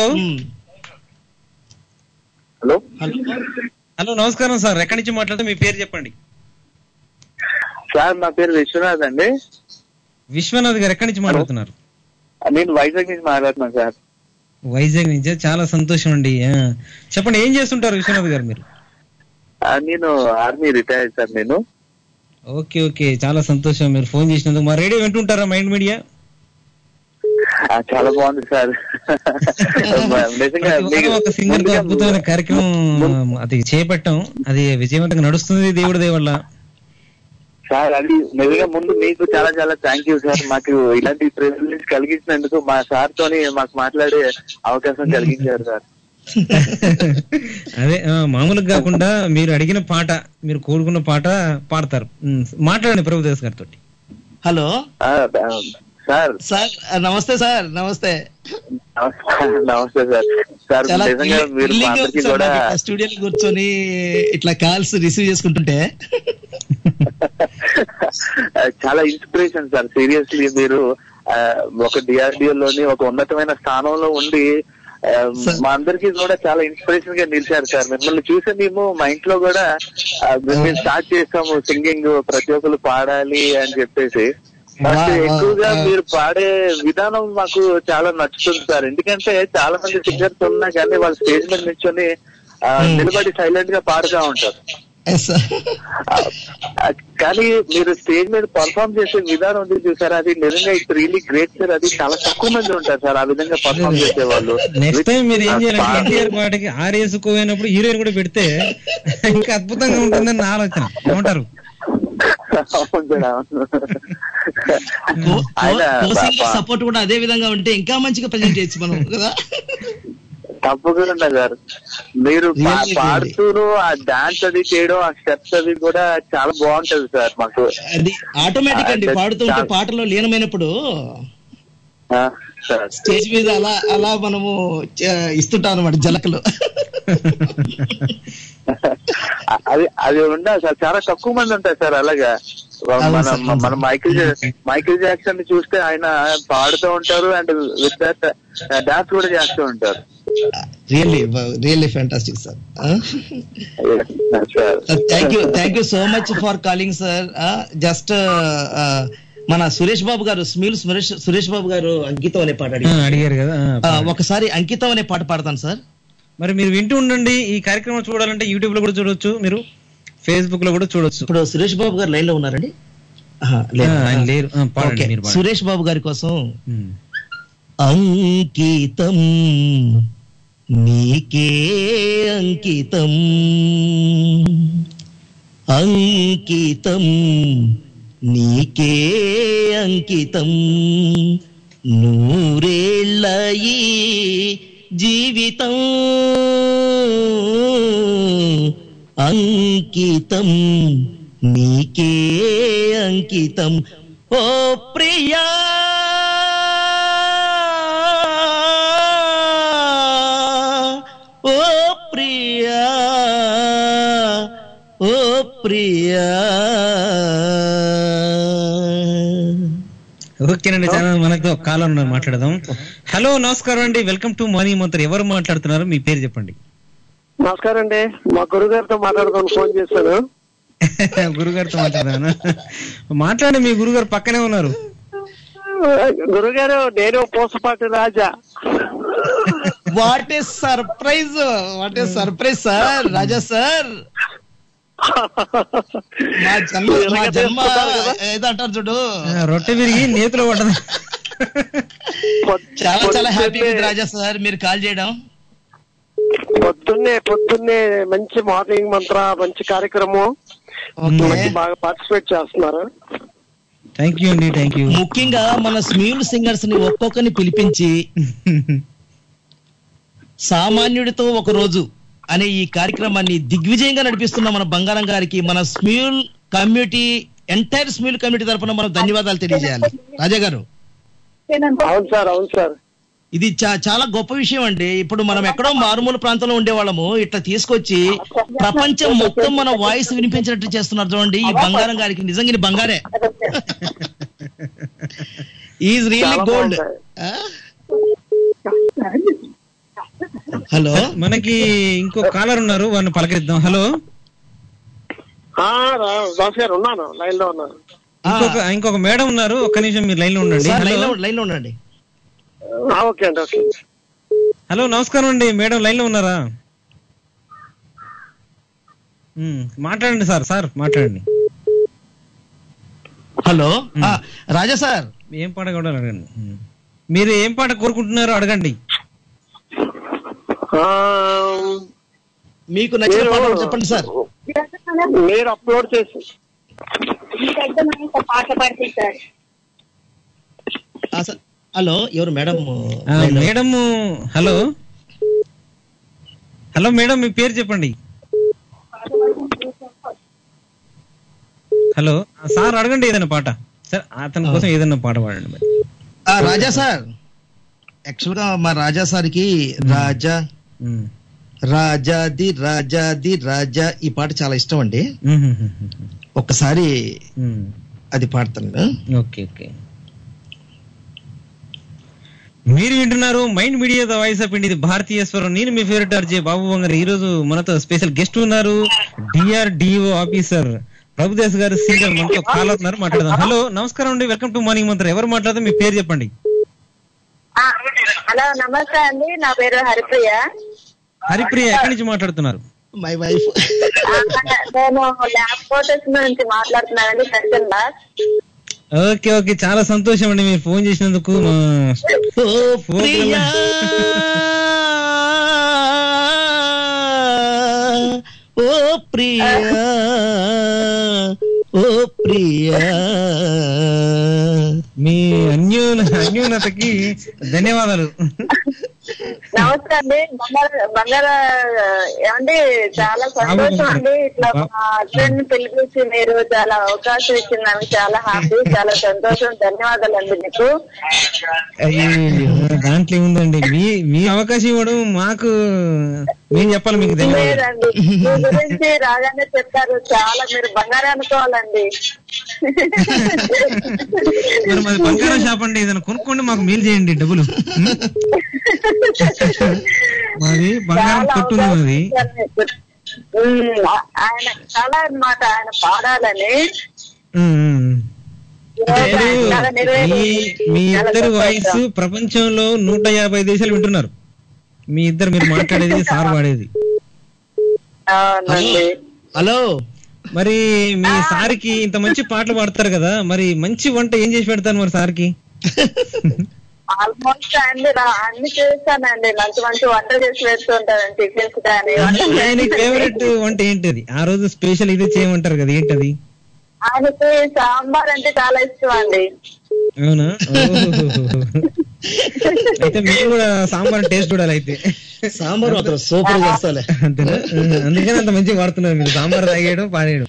హలో హలో నమస్కారం సార్, ఎక్కడి నుంచి మాట్లాడితే మీ పేరు చెప్పండి. సార్ నా పేరు విశ్వనాథ్ అండి. విశ్వనాథ్ గారు ఎక్కడి నుంచి మాట్లాడుతున్నారు? నేను వైజాగ్ నుంచి మాట్లాడుతున్నాను సార్. వైజాగ్ నుంచి, చాలా సంతోషం అండి. చెప్పండి, ఏం చేస్తుంటారు విశ్వనాథ్ గారు మీరు? నేను ఆర్మీ రిటైర్డ్ సార్. నేను ఓకే ఓకే, చాలా సంతోషం మీరు ఫోన్ చేసినందుకు. మా రేడియో వింటుంటారా మైండ్ మీడియా? చాలా బాగుంది సార్. ఒక సింగర్ తో అద్భుతమైన కార్యక్రమం అది చేపట్టాం, అది విజయవంతంగా నడుస్తుంది దేవుడి దయ వల్ల. సార్ అది నిజంగా ముందు మీకు చాలా చాలా థ్యాంక్ యూ సార్. మాకు ఇలాంటి ప్రివిలేజ్ కలిగించినందుకు, మా సార్ తోని మాకు మాట్లాడే అవకాశం కలిగించారు సార్. అదే మామూలుగా కాకుండా మీరు అడిగిన పాట, మీరు కోరుకున్న పాట పాడతారు. మాట్లాడండి ప్రభుదాస్ గారితో. Hello sir. సార్ నమస్తే సార్. నమస్తే నమస్తే సార్. సార్ నిజంగా మీరు కూడా స్టూడియోలో కూర్చొని ఇట్లా కాల్స్ రిసీవ్ చేసుకుంటుంటే చాలా ఇన్స్పిరేషన్ సార్. సీరియస్లీ మీరు ఒక డిఆర్డిఓ లోని ఒక ఉన్నతమైన స్థానంలో ఉండి మా అందరికి కూడా చాలా ఇన్స్పిరేషన్ గా నిలిచారు సార్. మిమ్మల్ని చూసి మేము మా ఇంట్లో కూడా మేము స్టార్ట్ చేస్తాము సింగింగ్, ప్రతి ఒక్కరు పాడాలి అని చెప్పేసి. ఎక్కువగా మీరు పాడే విధానం మాకు చాలా నచ్చుతుంది సార్. ఎందుకంటే చాలా మంది సింగర్స్ ఉన్నా కానీ వాళ్ళు స్టేజ్ మీద నిల్చొని నిలబడి సైలెంట్ గా పాడుతూ ఉంటారు. కానీ మీరు స్టేజ్ మీద పర్ఫార్మ్ చేసే విధానం ఉంది చూసారా, అది నిజంగా ఇట్స్ రియలీ గ్రేట్ సార్. అది చాలా తక్కువ మంది ఉంటారు సార్ ఆ విధంగా పర్ఫార్మ్ చేసే వాళ్ళు. నెక్స్ట్ టైం మీరు ఏం చేయాలంటే ఎన్టీఆర్ పాటకి ఆరేసుకోపోయినప్పుడు హీరోయిన్ కూడా పెడితే ఇంకా అద్భుతంగా ఉంటుందని నా ఆలోచన. ఏమంటారు? సపోర్ట్ కూడా అదే విధంగా ఉంటే ఇంకా మంచిగా ప్రజెంట్ చేయొచ్చు మనం కదా. తప్పకుండా సార్. మీరు పాడుతూ ఆ డాన్స్ అది చేయడం, ఆ స్టెప్స్ అవి కూడా చాలా బాగుంటది సార్. మాకు అది ఆటోమేటిక్ అండి, పాడుతుంటే పాటలో లీనమైనప్పుడు స్టేజ్ మీద అలా అలా మనము ఇస్తుంటాం అన్నమాట జలకలు. అది అది ఉండాలి సార్. చాలా తక్కువ మంది ఉంటారు సార్ అలాగా. మన మైకిల్ జాక్సన్ ని చూస్తే ఆయన పాడుతూ ఉంటారు అండ్ విత్ దట్ డాన్స్ కూడా చేస్తూ ఉంటారు. Really fantastic sir. Thank you so much for calling sir. Just మన సురేష్ బాబు గారు, సురేష్ బాబు గారు అంకితం అనే పాట అడిగారు కదా, ఒకసారి అంకితం అనే పాట పాడతాను సార్. మరి మీరు వింటూ ఉండండి. ఈ కార్యక్రమం చూడాలంటే యూట్యూబ్ లో కూడా చూడొచ్చు, మీరు ఫేస్బుక్ లో కూడా చూడొచ్చు. ఇప్పుడు సురేష్ బాబు గారు లైన్ లో ఉన్నారండి? లేరు. సురేష్ బాబు గారి కోసం అంకితం నీకే అంకితం, అంకితం నీకే అంకితం, నూరేళ్ళ ఈ జీవితం అంకితం నీకే అంకితం. ఓ ప్రియా ఓ ప్రియా ఓ ప్రియా. ఓకేనండి, చాలా మనతో కాలం మాట్లాడదాం. హలో నమస్కారం అండి, వెల్కమ్ టు మార్నింగ్ మంత్ర. ఎవరు మాట్లాడుతున్నారు, మీ పేరు చెప్పండి. నమస్కారం అండి, మా గురుగారితో మాట్లాడుకొని ఫోన్ చేశాను. గురుగారితో మాట్లాడాను. మాట్లాడి, మీ గురుగారు పక్కనే ఉన్నారు. గురుగారు, నేను Pusapati Raja. What a surprise, what a surprise sir, Raja sir. మా జన్మ ఏదంటారు చూడు, రొట్టె విరిగి నేతిలో పడ్డది. చాలా చాలా హ్యాపీ రాజా సార్ మీరు కాల్ చేయడం. పొద్దున్నే మంచి మార్నింగ్ మంత్ర, మంచి కార్యక్రమం, బాగా పార్టిసిపేట్ చేస్తున్నారు. థ్యాంక్ యూ అండి, థ్యాంక్ యూ. ముఖ్యంగా మన స్మ్యూల్ సింగర్స్ ని ఒక్కొక్కరిని పిలిపించి సామాన్యుడితో ఒక రోజు అనే ఈ కార్యక్రమాన్ని దిగ్విజయంగా నడిపిస్తున్న మన బంగారం గారికి, మన Smule community, entire Smule community తరఫున మనం ధన్యవాదాలు తెలియజేయాలి. రాజా గారు. అవును సార్, అవును సార్. ఇది చాలా గొప్ప విషయం అండి. ఇప్పుడు మనం ఎక్కడో మారుమూల ప్రాంతంలో ఉండేవాళ్ళము, ఇట్లా తీసుకొచ్చి ప్రపంచం మొత్తం మన వాయిస్ వినిపించినట్టు చేస్తున్నారు చూడండి. ఈ బంగారం గారికి నిజంగా ఇది బంగారే. Is really gold. హలో, మనకి ఇంకో కాలర్ ఉన్నారు, వారిని పలకరిద్దాం. హలో దాస్ గారు, ఉన్నాను, లైన్ లో ఉన్నాను. ఇంకొక మేడం ఉన్నారు, ఒక్క నిమిషం మీరు లైన్ లో ఉండండి. లైన్ లో ఉండండి. ఓకే అండి, ఓకే. హలో, నమస్కారం అండి మేడం, లైన్ లో ఉన్నారా? మాట్లాడండి సార్ మాట్లాడండి. హలో రాజా సార్, ఏం పాట కూడా అడగండి. మీరు ఏం పాట కోరుకుంటున్నారో అడగండి. మీకు నచ్చిన పాట చెప్పండి సార్. మీరు అప్లోడ్ చేసి పాట పాడితే సార్. హలో, ఎవరు madam? Madam, hello hello madam, మీ పేరు చెప్పండి. హలో సార్, అడగండి ఏదైనా పాట. సార్ అతని కోసం ఏదైనా పాట పాడండి మరి. రాజా సార్, యాక్చువల్ గా మా రాజా సార్కి రాజాది రాజా ఈ పాట చాలా ఇష్టం అండి. ఒక్కసారి అది పాడతాను. Okay okay. మీరు వింటున్నారు mind media the voice of India, ఇది భారతీయ స్వరం. నేను మీ ఫేవరెట్ ఆర్జే బాబు వంగర్. ఈ రోజు మనతో స్పెషల్ గెస్ట్ ఉన్నారు, DRDO ఆఫీసర్ ప్రభుదాస్ గారు, సీనియర్. మనతో కాల్ అవుతున్నారు, మాట్లాడదాం. హలో, నమస్కారం అండి, వెల్కమ్ టు మార్నింగ్ మంత్ర. ఎవరు మాట్లాడదాం, మీ పేరు చెప్పండి. హలో, నమస్తే అండి, నా పేరు హరిప్రియ. హరిప్రియ, ఎక్కడి నుంచి మాట్లాడుతున్నారు? My wife. నేను ల్యాబ్ కోటర్స్ నుంచి మాట్లాడుతున్నానండి, సెక్షన్ బాస్. ఓకే ఓకే, చాలా సంతోషం అండి మీరు ఫోన్ చేసినందుకు. ప్రియా ఓ ప్రియా ఓ ప్రియా, మీ అన్యోన్యతకి ధన్యవాదాలు. నమస్తే అండి, బంగార ఏమండి, చాలా సంతోషం అండి. ఇట్లా మా హస్బెండ్ పిలిపించి మీరు చాలా అవకాశం ఇచ్చిందని చాలా హ్యాపీ, చాలా సంతోషం. ధన్యవాదాలు అండి మీకు. దాంట్లో ఏముందండి, మీ అవకాశం ఇవ్వడం మాకు, మేము చెప్పాలి మీకు ధన్యవాదాలు. లేదండి, మీ గురించి రాగానే చెప్పారు, చాలా మీరు బంగారం అనుకోవాలండి. మరి మాది బంగారం షాప్ అండి, ఏదైనా కొనుక్కోండి, మాకు మేలు చేయండి, డబ్బులు. మాది బంగారం కొట్టుంది మాది. ఆయన చాలా అన్నమాట, ఆయన పాడాలని. మీ ఇద్దరు వాయిస్ ప్రపంచంలో 150 దేశాలు వింటున్నారు. మీరు మాట్లాడేది, సార్ పాడేది. హలో, మరి మీ సార్కి ఇంత మంచి పాటలు పాడతారు కదా, మరి మంచి వంట ఏం చేసి పెడతారు మరి సార్కి? ఆల్మోస్ట్ అన్ని చేస్తానండి, మంచి మంచి వంట చేసి పెడుతుంటానండి, టిఫిన్స్ కానీ. ఆయన ఫేవరెట్ వంట ఏంటది? ఆ రోజు స్పెషల్ ఇది చేయమంటారు కదా, ఏంటది? ఆయనకి సాంబార్ అంటే చాలా ఇష్టం అండి. అవునా? అయితే మీరు కూడా సాంబార్ టేస్ట్ చూడాలి. అయితే సాంబార్ మాత్రం సూపర్ చేస్తాలే, అంతేనా? అందుకని అంత మంచిగా వాడుతున్నారు మీరు, సాంబార్ తాగేయడం పాడేయడం.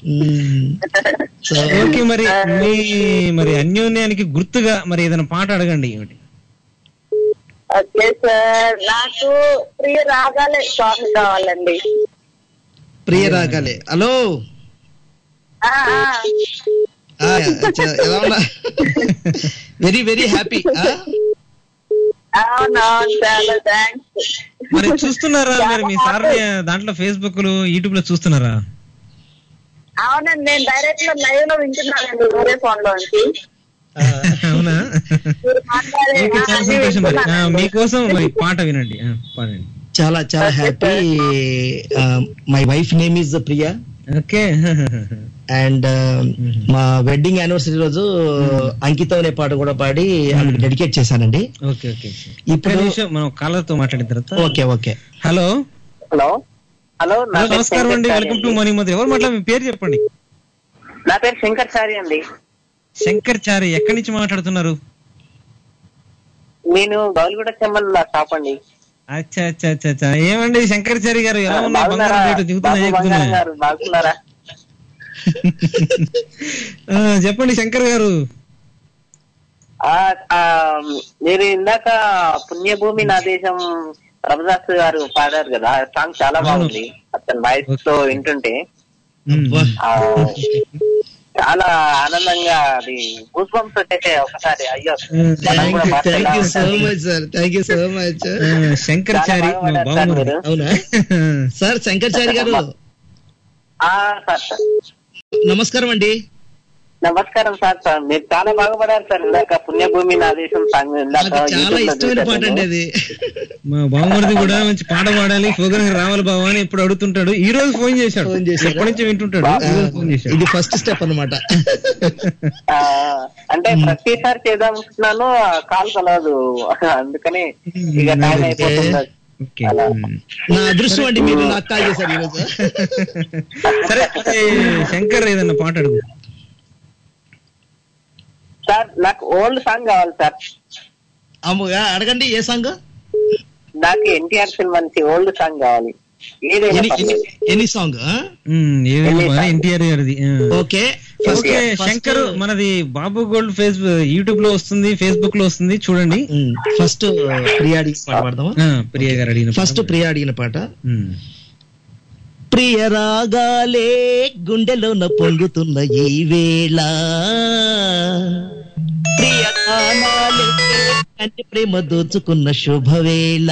ఓకే, మరి అన్యోన్యానికి గుర్తుగా మరి ఏదైనా పాట అడగండి. ఏమిటి? ఓకే సార్, నాకు ప్రియ రాగాలే సాంగ్ కావాలండి. ప్రియ రాగాలే. హలో, ఎలా ఉన్నా? Very very happy. అవునవును, చాలా థ్యాంక్స్. మరి చూస్తున్నారా మరి మీ సార్ దాంట్లో ఫేస్బుక్ లో, యూట్యూబ్ లో చూస్తున్నారా? అవునండి, నేను డైరెక్ట్ లో లైవ్ లో వింటున్నానండి, వేరే ఫోన్ లోంచి. అవునా? చాలా సంతోషం. మరి మీకోసం మరి పాట వినండి, పాడండి. చాలా చాలా happy. My wife name is Priya. Okay. And మా వెడ్డింగ్ యానివర్సరీ రోజు అంకితం అనే పాట కూడా పాడి ఆమెకు డెడికేట్ చేశానండి. Okay okay. ఇప్పుడు మనం కాలర్తో మాట్లాడిన తర్వాత. Okay okay. Hello hello hello, నమస్కారం అండి, వెల్కమ్ టు మార్నింగ్ మంత్రి. ఎవరు మాట్లాడు, మీ పేరు చెప్పండి. నా పేరు శంకర్ చారి అండి. శంకర్ చారి, ఎక్కడి నుంచి మాట్లాడుతున్నారు? నేను గౌలిగూడ చెమ్మల్ షాప్ అండి. అచ్చా అచ్చా అచ్చా. ఏమండి శంకర్ చారి గారు, ఎలా ఉన్నారు? బంగారం రేటు బాగున్నారా? చెప్పండి శంకర్ గారు. మీరు ఇందాక పుణ్యభూమి నా దేశం ప్రభుదాస్ గారు పాడారు కదా, ఆ సాంగ్ చాలా బాగుంది. అతని వాయిస్ తో వింటుంటే చాలా ఆనందంగా అది గూస్ బంప్స్ వచ్చేసే ఒకసారి. అయ్యో శంకర్చారి అవునా సార్? శంకర్చారి గారు నమస్కారం అండి. నమస్కారం సార్. మీరు చాలా బాగుపడారు సార్. ఇందాక పుణ్యభూమి నా దేశం సాంగ్ చాలా ఇష్టమైన పాట అండి అది. మా బావమరిది కూడా మంచి పాట పాడాలి, ప్రోగ్రామ్ రావాలి బావ అని ఇప్పుడు అడుగుతుంటాడు. ఈ రోజు ఫోన్ చేశాడు, ఎప్పటి నుంచి వింటుంటాడు. ఫోన్ చేశాడు. ఇది ఫస్ట్ స్టెప్ అన్నమాట. అంటే ప్రతిసారి చేద్దాం అనుకుంటున్నాను, కాల్ కలవదు, అందుకని ఇక టైం అయిపోతుంది. నా అదృష్టం అండి మీరు నాకు కాల్ చేశారు ఈరోజు. సరే శంకర్ ఏదన్నా పాట అడుగు సార్. నాకు ఓల్డ్ సాంగ్ కావాలి సార్. అమ్మగా అడగండి, ఏ సాంగ్? నాకు ఎన్టీఆర్ సినిమా నుంచి ఓల్డ్ సాంగ్ కావాలి. Any song? ఎన్టీఆర్ గారిది. ఓకే శంకర్ మనది బాబు గోల్డ్ యూట్యూబ్ లో వస్తుంది, ఫేస్బుక్ లో వస్తుంది, చూడండి. ఫస్ట్ ప్రియా అడిగిన పాట పాడదామా? ప్రియా గారు అడిగిన ఫస్ట్ ప్రియా అడిగిన పాట. ప్రియ రాగాలే గుండెలోన పొంగుతున్న ఈ వేళ, ప్రియ గానాలే కంటి ప్రేమ దోచుకున్న శుభవేళ,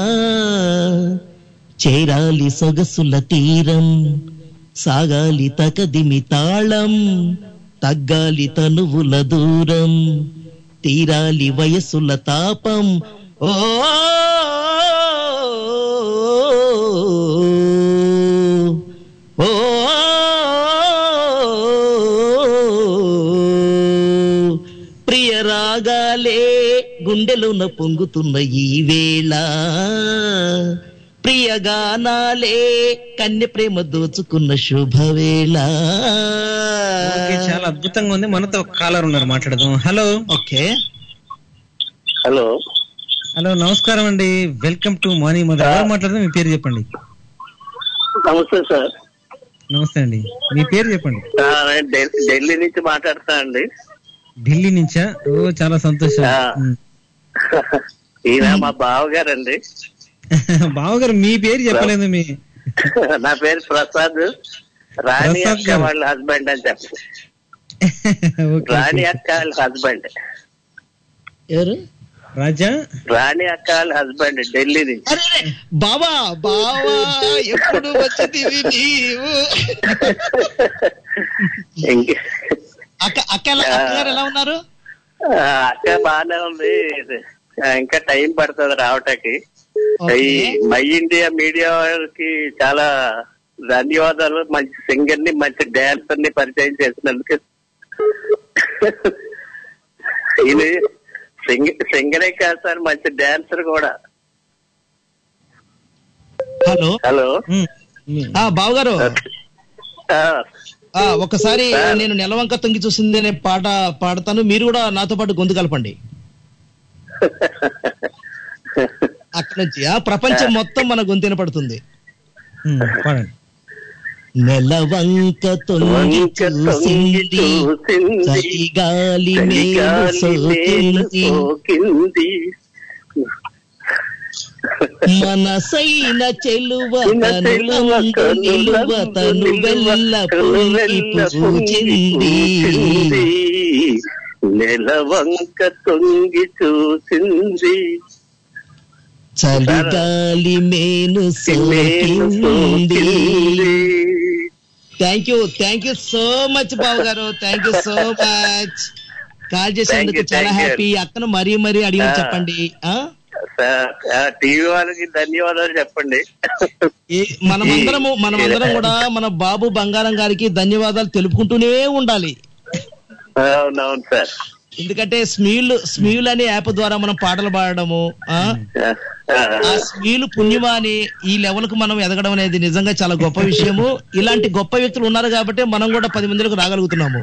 చేరాలి సొగసుల తీరం, సాగాలి తకదిమి తాళం, తగ్గాలి తనువుల దూరం, తీరాలి వయసుల తాపం. ఓ ప్రియ రాగాలే గుండెలోన పొంగుతున్న ఈ వేళ, ప్రియ గానాలే కన్య ప్రేమ దోచుకున్న శుభవేళ. చాలా అద్భుతంగా ఉంది. మనతో కాలర్ ఉన్నారు, మాట్లాడదాం. హలో. Okay hello. హలో నమస్కారం అండి, వెల్కమ్ టు మార్నింగ్ మదర్. ఎవరు మాట్లాడదాం? మీ పేరు చెప్పండి. నమస్తే సార్. నమస్తే అండి, మీ పేరు చెప్పండి. ఢిల్లీ నుంచి మాట్లాడుతా అండి. ఢిల్లీ నుంచా? ఓ చాలా సంతోషం. ఈయన మా బావగారండి. బావగారు మీ పేరు చెప్పలేదు. నా పేరు ప్రసాద్. రాణి అక్క వాళ్ళ హస్బెండ్ అని చెప్పు. రాణి అక్క వాళ్ళ హస్బెండ్. ఎవరు? రాజా. రాణి అక్క వాళ్ళ హస్బెండ్, ఢిల్లీ నుంచి. బావా బావా ఎప్పుడు వచ్చింది నీవు? అక్క అక్కగారు ఎలా ఉన్నారు? అక్క బాగానే ఉంది, ఇంకా టైం పడుతుంది రావటానికి. ఈ మై ఇండియా మీడియా కి చాలా ధన్యవాదాలు. మంచి సింగర్ ని, మంచి డాన్సర్ ని పరిచయం చేసినందుకు. ఇది సింగరే కాదు సార్, మంచి డాన్సర్ కూడా. హలో హలో బావగారు, ఒకసారి నేను నెలవంక తొంగి చూసింది అనే పాట పాడతాను, మీరు కూడా నాతో పాటు గొంతు కలపండి. అక్కడ నుంచి ప్రపంచం మొత్తం మన గొంతున పడుతుంది. నెలవంక తొంగి చూసింది, చలిగాలి మేలు సోకింది, మనసైన చెలువ తనులందు నిలువ తను వెల్ల పొంగి పూచింది, నెలవంక తొంగి చూసింది, చలిగాలి మేను సోకింది. Thank you so much Babu గారు, thank you so much. Call చేసేందుకు చాలా హ్యాపీ. అక్కను మరీ మరీ అడిగి చెప్పండి. టీవీ వాళ్ళకి ధన్యవాదాలు చెప్పండి. మనమందరం కూడా మన బాబు బంగారం గారికి ధన్యవాదాలు తెలుపుకుంటూనే ఉండాలి. అవునవును సార్. ఎందుకంటే స్మీల్ అనే యాప్ ద్వారా మనం పాటలు పాడడము, ఆ స్మీల్ పుణ్యమా అని ఈ లెవెల్ కు మనం ఎదగడం అనేది నిజంగా చాలా గొప్ప విషయము. ఇలాంటి గొప్ప వ్యక్తులు ఉన్నారు కాబట్టి మనం కూడా 10 మందిలకు రాగలుగుతున్నాము.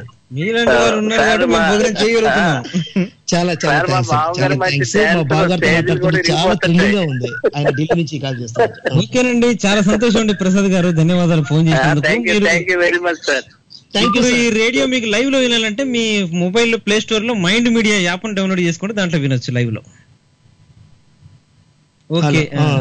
చాలా చాలా థ్యాంక్స్. మా బావగారితో మాట్లాడుతుంటే చాలా థ్రిల్లింగ్ గా ఉంది. ఆయన ఢిల్లీ నుంచి కాల్ చేస్తారు. ఓకేనండి, చాలా సంతోషం అండి ప్రసాద్ గారు, ధన్యవాదాలు ఫోన్ చేసినందుకు. ఇప్పుడు ఈ రేడియో మీకు లైవ్ లో వినాలంటే మీ మొబైల్ ప్లే స్టోర్ లో మైండ్ మీడియా యాప్ డౌన్లోడ్ చేసుకుంటే దాంట్లో వినొచ్చు లైవ్ లో. ఓకే,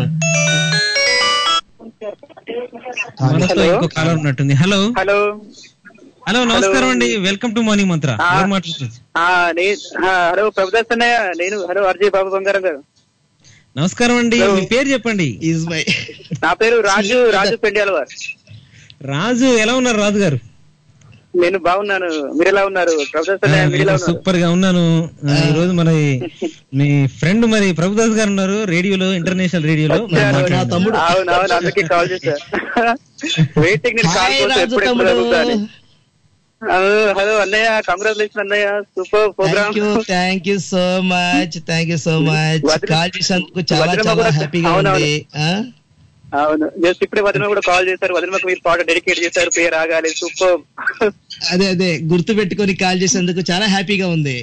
మనతో ఇంకో కాలర్ ఉన్నట్టుంది. హలో హలో హలో, నమస్కారం అండి, వెల్కమ్ టు మార్నింగ్ మంత్ర. ఎవరు మాట్లాడుతుంది? హలో ప్రభుదాస్ అన్నయ్య, నేను హలో ఆర్జే బాబు బంగారం గారు. నమస్కారం అండి, మీ పేరు చెప్పండి. నా పేరు రాజు పెండ్యాలవార్. రాజు, ఎలా ఉన్నారు రాజు గారు? నేను బాగున్నాను, మీరు ఎలా ఉన్నారు ప్రభుదాస్ అన్నయ్య? మీరు ఎలా ఉన్నారు? సూపర్ గా ఉన్నాను. ఈ రోజు మరి మీ ఫ్రెండ్ మరి ప్రభుదాస్ గారు ఉన్నారు రేడియోలో, ఇంటర్నేషనల్ రేడియోలో. అవునవును, అందుకే కాల్ చేశా. వెయిటింగ్, నేను కాల్ చేస్తా ఎప్పుడు జరుగుతాను. హలో అన్నయ్య, కంగ్రాచులేషన్ అన్నయ్య, super programme. Thank you so much. Call చేసినందుకు చాలా చాలా హ్యాపీగా ఉంది. అవును, జస్ట్ ఇప్పుడే వదిన కూడా కాల్ చేశారు. వదినకు మీరు పాట డెడికేట్ చేశారు, పేరు ఆగాలి. సూపర్. అదే గుర్తు పెట్టుకొని కాల్ చేసేందుకు చాలా హ్యాపీగా ఉంది.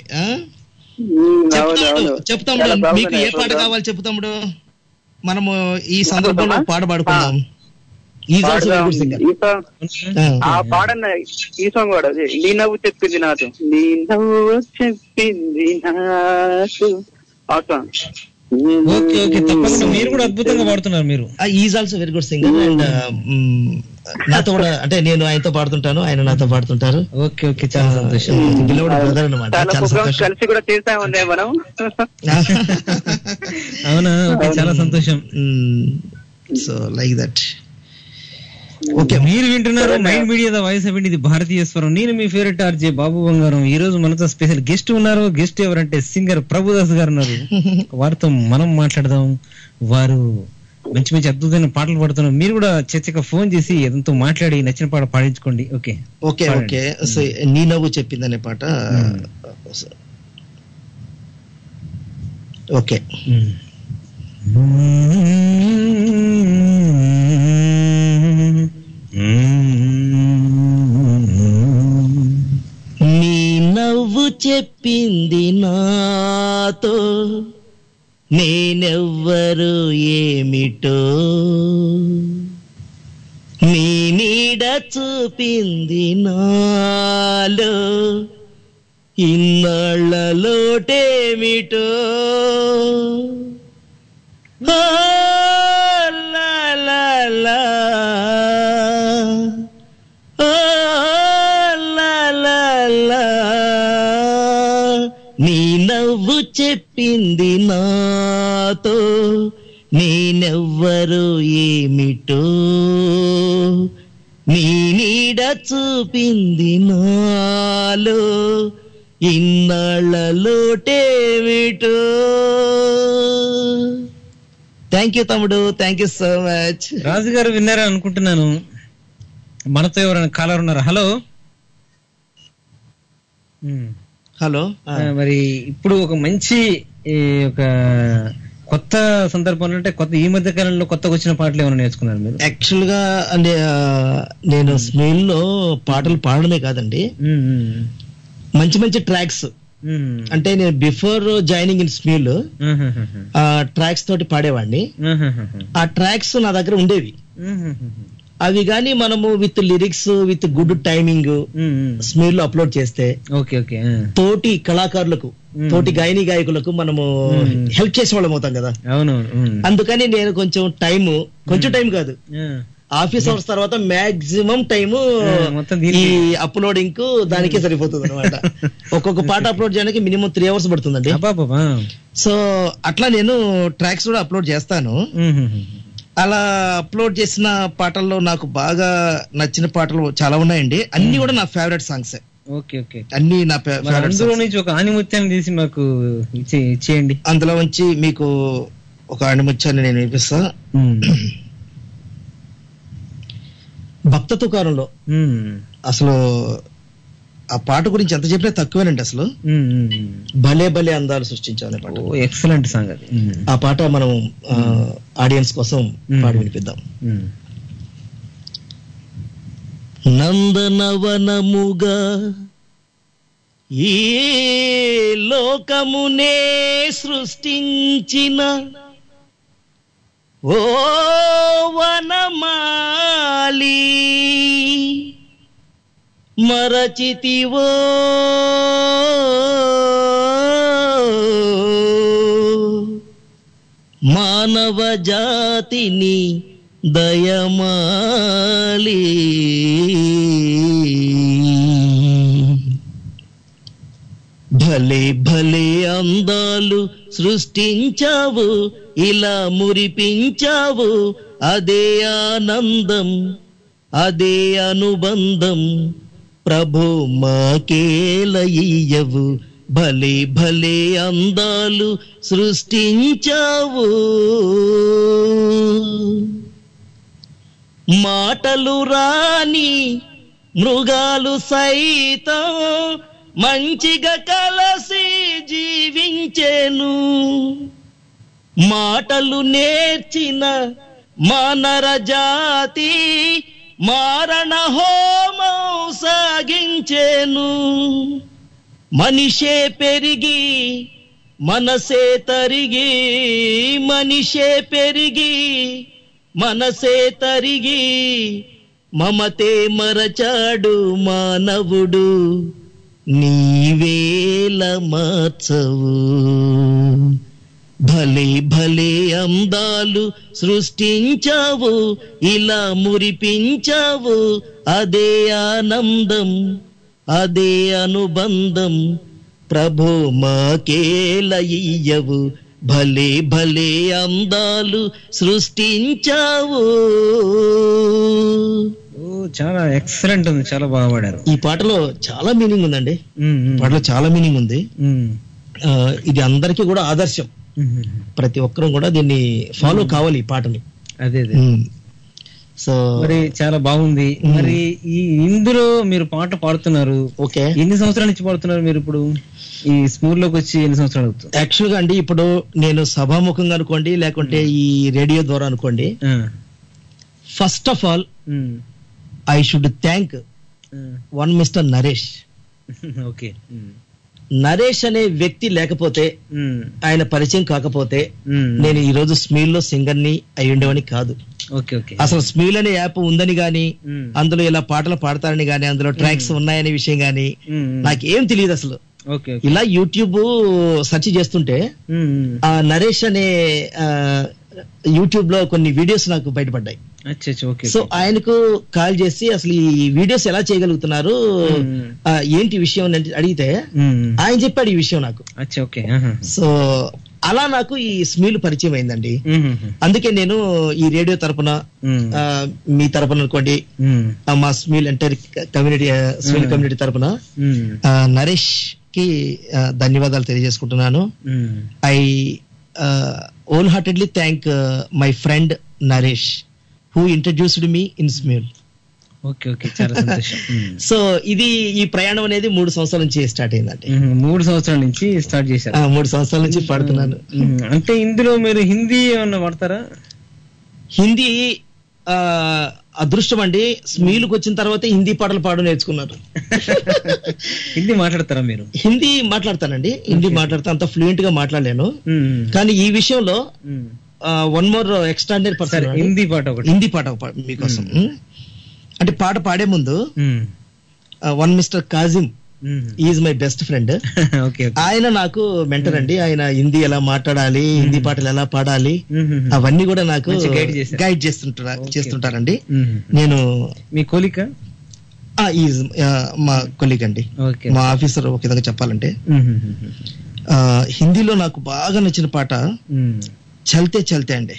చెప్తాము, మీకు ఏ పాట కావాలి చెప్తాము, మనము ఈ సందర్భంలో పాట పాడుకుందాం. ఆ పాడన్న ఈ సాంగ్ వాడు, అదే నీ నవ్వు చెప్పింది నాకు, నీ నవ్వు చెప్పింది నాకు, ఆ సాంగ్. ఓకే ఓకే, తప్పకుండా. మీరు కూడా అద్భుతంగా పాడుతున్నారు. మీరు is also very good singer. And నాతో కూడా, అంటే నేను ఆయనతో పాడుతుంటాను, ఆయన నాతో పాడుతుంటారు. ఓకే ఓకే, చాలా సంతోషం. బ్రదర్ అన్నమాట. కలిసి కూడా చేసామండి మనం. అవునా, చాలా సంతోషం. So like that. ఓకే, మీరు వింటున్నారు mind media the voice of India, ఇది భారతీయ స్వరం. నేను మీ ఫేవరెట్ ఆర్జే బాబు బంగారం. ఈ రోజు మనతో స్పెషల్ గెస్ట్ ఉన్నారు. గెస్ట్ ఎవరంటే సింగర్ ప్రభుదాస్ గారు ఉన్నారు. వారితో మనం మాట్లాడదాం. వారు మంచి మంచి అద్భుతమైన పాటలు పాడుతున్నారు. మీరు కూడా చర్చగా ఫోన్ చేసి ఎంతో మాట్లాడి నచ్చిన పాట పాడించుకోండి. Okay okay okay. సో నీ నవ్వు చెప్పిందనే పాట. ఓకే. నీ నవ్వు చెప్పింది నాతో, నేనెవ్వరు ఏమిటో, నీ నీడ చూపింది నాలో, ఇన్నాళ్ళలోటేమిటో. నీ నవ్వు చెప్పింది నాతో, నేనెవ్వరు ఏమిటో, నీ నీడ చూపింది నాలో, ఇన్నాళ్ళలోటేమిటో. థ్యాంక్ యూ తమ్ముడు, thank you so much. Raju గారు విన్నారా అనుకుంటున్నాను. మనతో ఎవరైనా కాలర్ ఉన్నారా? Hello hello. మరి ఇప్పుడు ఒక మంచి ఒక కొత్త సందర్భంలో, అంటే కొత్త ఈ మధ్య కాలంలో కొత్తగా వచ్చిన పాటలు ఏమైనా నేర్చుకున్నారు మీరు? యాక్చువల్ గా అంటే నేను స్మెయిల్ లో పాటలు పాడడమే కాదండి, మంచి మంచి ట్రాక్స్, అంటే నేను బిఫోర్ జాయినింగ్ ఇన్ స్మెయిల్ ఆ ట్రాక్స్ తోటి పాడేవాడిని. ఆ ట్రాక్స్ నా దగ్గర ఉండేవి. అవి గానీ మనము with lyrics with good timing Smule లో అప్లోడ్ చేస్తే తోటి కళాకారులకు, తోటి గాయని గాయకులకు మనము హెల్ప్ చేసే వాళ్ళం అవుతాం కదా. అందుకని నేను కొంచెం టైం కాదు, ఆఫీస్ అవర్స్ తర్వాత మాక్సిమం టైము ఈ అప్లోడింగ్ కు దానికే సరిపోతుంది అనమాట. ఒక్కొక్క పాట అప్లోడ్ చేయడానికి మినిమం 3 hours పడుతుందండి. సో అట్లా నేను ట్రాక్స్ కూడా అప్లోడ్ చేస్తాను. అలా అప్లోడ్ చేసిన పాటల్లో నాకు బాగా నచ్చిన పాటలు చాలా ఉన్నాయండి. అన్ని కూడా నా ఫేవరెట్ సాంగ్స్. అన్ని నా ఫేవరెట్. అందులో నుంచి ఒక ఆణిముత్యాన్ని తీసి మాకు ఇచ్చేయండి. అందులో నుంచి మీకు ఒక ఆణిముత్యాన్ని నేను వినిపిస్తా. భక్త తుకారంలో అసలు ఆ పాట గురించి ఎంత చెప్పినా తక్కువేనండి. అసలు భలే భలే అందాలు సృష్టించాలనే పాట. ఎక్సలెంట్ సాంగ్ అది. ఆ పాట మనం ఆడియన్స్ కోసం పాడి వినిపిద్దాం. నందనవనముగా ఈ లోకమునే సృష్టించిన ఓ వనమాలి, మరచితివో మానవ జాతిని దయమాలి భలే భలే అందాలు సృష్టించావు, ఇలా మురిపించావు, అదే ఆనందం, అదే అనుబంధం, ప్రభు మాకేలయ్యవు. భలే భలే అందాలు సృష్టించావు, మాటలు రాని మృగాలు సైతం మంచిగా కలసి జీవించెను, మాటలు నేర్చిన మానర జాతి మారణ హోమం సాగించెను. మనిషే పెరిగి మనసే తరిగి, మనిషే పెరిగి మనసే తరిగి, మమతే మరచాడు మానవుడు, నీవేల మార్చవు. భలే భలే అందాలు సృష్టించావు, ఇలా మురిపించావు, అదే ఆనందం, అదే అనుబంధం, ప్రభు మాకేలయ్యవు. భలే భలే అందాలు సృష్టించావు. చాలా ఎక్సలెంట్ ఉంది, చాలా బాగా పాడారు. ఈ పాటలో చాలా మీనింగ్ ఉందండి, పాటలో చాలా మీనింగ్ ఉంది. ఇది అందరికీ కూడా ఆదర్శం, ప్రతి ఒక్కరూ కూడా దీన్ని ఫాలో కావాలి ఈ పాటని. అదే సో మరి చాలా బాగుంది. మరి ఈ ఇందులో మీరు పాట పాడుతున్నారు, ఓకే, ఎన్ని సంవత్సరాల నుంచి పాడుతున్నారు మీరు? ఇప్పుడు ఈ స్కూల్ లోకి వచ్చి ఎన్ని సంవత్సరాలు అవుతుంది? యాక్చువల్ గా అండి, ఇప్పుడు నేను సభాముఖంగా అనుకోండి, లేకుంటే ఈ రేడియో ద్వారా అనుకోండి, first of all I should thank one mister Naresh. Okay, Naresh అనే వ్యక్తి లేకపోతే, ఆయన పరిచయం కాకపోతే నేను ఈ రోజు స్మీల్ లో సింగర్ ని అయి ఉండేవని కాదు. అసలు స్మీల్ అనే యాప్ ఉందని గాని, అందులో ఇలా పాటలు పాడతారని గాని, అందులో ట్రాక్స్ ఉన్నాయనే విషయం గాని నాకేం తెలియదు అసలు. ఇలా యూట్యూబ్ సెర్చ్ చేస్తుంటే ఆ నరేష్ అనే యూట్యూబ్ లో కొన్ని వీడియోస్ నాకు బయటపడ్డాయి. సో ఆయనకు కాల్ చేసి అసలు ఈ వీడియోస్ ఎలా చేయగలుగుతున్నారు, ఏంటి విషయం అని అడిగితే ఆయన చెప్పాడు ఈ విషయం నాకు. సో అలా నాకు ఈ స్మీల్ పరిచయం అయిందండి. అందుకే నేను ఈ రేడియో తరపున, మీ తరపున అనుకోండి, మా Smule entire community, Smule community తరపున నరేష్ కి ధన్యవాదాలు తెలియజేసుకుంటున్నాను. I wholeheartedly thank my friend Naresh who introduced me in Smule. Okay, చాలా సంతోషం. సో ఇది ఈ ప్రయాణం అనేది 3 సంవత్సరాల నుంచి స్టార్ట్ అయిందండి. 3 సంవత్సరాల నుంచి స్టార్ట్ చేశారు? 3 సంవత్సరాల నుంచి పాడుతున్నాను. అంటే ఇందులో మీరు హిందీ ఏమన్నా వాడతారా? హిందీ అదృష్టం అండి, స్మీలుకు వచ్చిన తర్వాత హిందీ పాటలు పాడు నేర్చుకున్నారు. హిందీ మాట్లాడతారా మీరు? హిందీ మాట్లాడతానండి, హిందీ మాట్లాడతా, అంత ఫ్లూయెంట్ గా మాట్లాడలేను. కానీ ఈ విషయంలో one more extraordinary person, Hindi పాట మీకోసం. అంటే పాట పాడే ముందు one mister Kazim is my best friend, ఆయన నాకు మెంటర్ అండి. ఆయన హిందీ ఎలా మాట్లాడాలి, హిందీ పాటలు ఎలా పాడాలి, అవన్నీ కూడా నాకు గైడ్ చేస్తుంటారండి. నేను మీ కొలీగ్? ఈజ్ మా కొలీగ్ అండి, మా ఆఫీసర్. ఒక విధంగా చెప్పాలంటే హిందీలో నాకు బాగా నచ్చిన పాట చల్తే చల్తే అండి.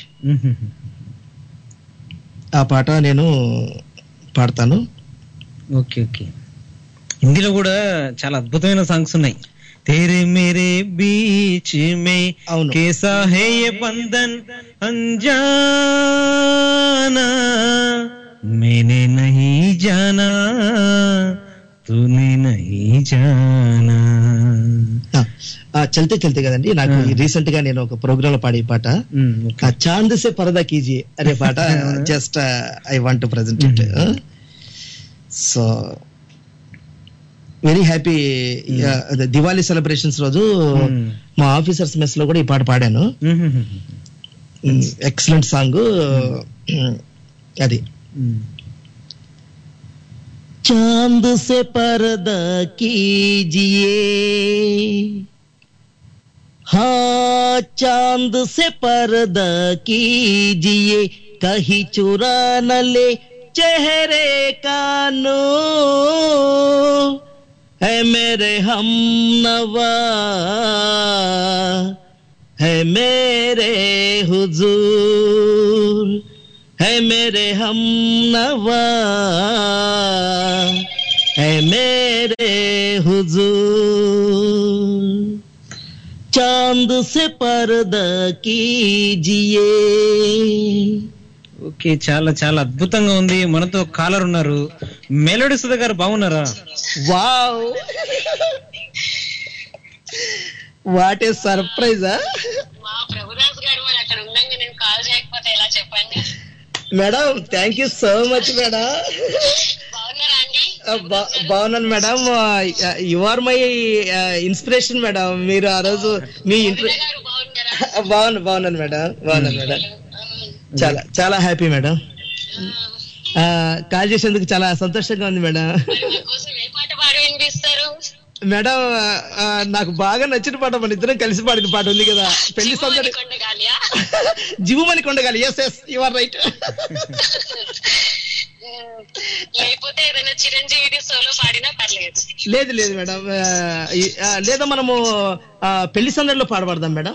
ఆ పాట నేను పాడతాను. ఓకే, హిందీలో కూడా చాలా అద్భుతమైన సాంగ్స్ ఉన్నాయి. तेरे मेरे बीच में कैसा है ये बंधन अनजाना, मैंने नहीं जाना तूने नहीं जाना. చల్తే చల్తే కదండి, నాకు రీసెంట్ గా నేను ఒక ప్రోగ్రామ్ లో పాడే పాట చాంద్ సే పరదా కీజియే అనే పాట just I want to present it. So very happy. Diwali celebrations రోజు మా ఆఫీసర్స్ మెస్ లో కూడా ఈ పాట పాడాను. ఎక్సలెంట్ సాంగ్ అది. चांद से पर्दा कीजिए, हाँ चांद से पर्दा कीजिए, कहीं चुरा न ले चेहरे का नूर, है मेरे हमनवा, है मेरे हुजूर, है मेरे हमनवा, है मेरे हुजूर, चांद से पर्दा कीजिए. ఓకే, చాలా చాలా అద్భుతంగా ఉంది. మనతో కాలర్ ఉన్నారు, మెలోడీ సుధా గారు. బాగున్నారా? Wow, what a surprise. Prabhudas గారు మరి అక్కడ ఉండగా నేను కాల్ చేయకపోతే ఎలా చెప్పండి. Madam thank you so much madam. బాగున్నారా అండి? బాగున్నాను madam. You are my inspiration madam. మీరు ఆ రోజు మీ ఇంట్లో బాగున్నాను మేడం. బాగున్నాను మేడం. చాలా చాలా హ్యాపీ మేడం. కాల్ చేసేందుకు చాలా సంతోషంగా ఉంది మేడం. మేడం నాకు బాగా నచ్చిన పాట మన ఇద్దరం కలిసి పాడిన పాట ఉంది కదా, పెళ్లి సందడి. జివుమని కొండగాలి. Yes yes, you are right. లేకపోతే ఏదైనా చిరంజీవి సోలో పాడినా పర్లేదు. లేదు లేదు మేడం, లేదా మనము పెళ్లి సందడిలో పాడబడదాం మేడం.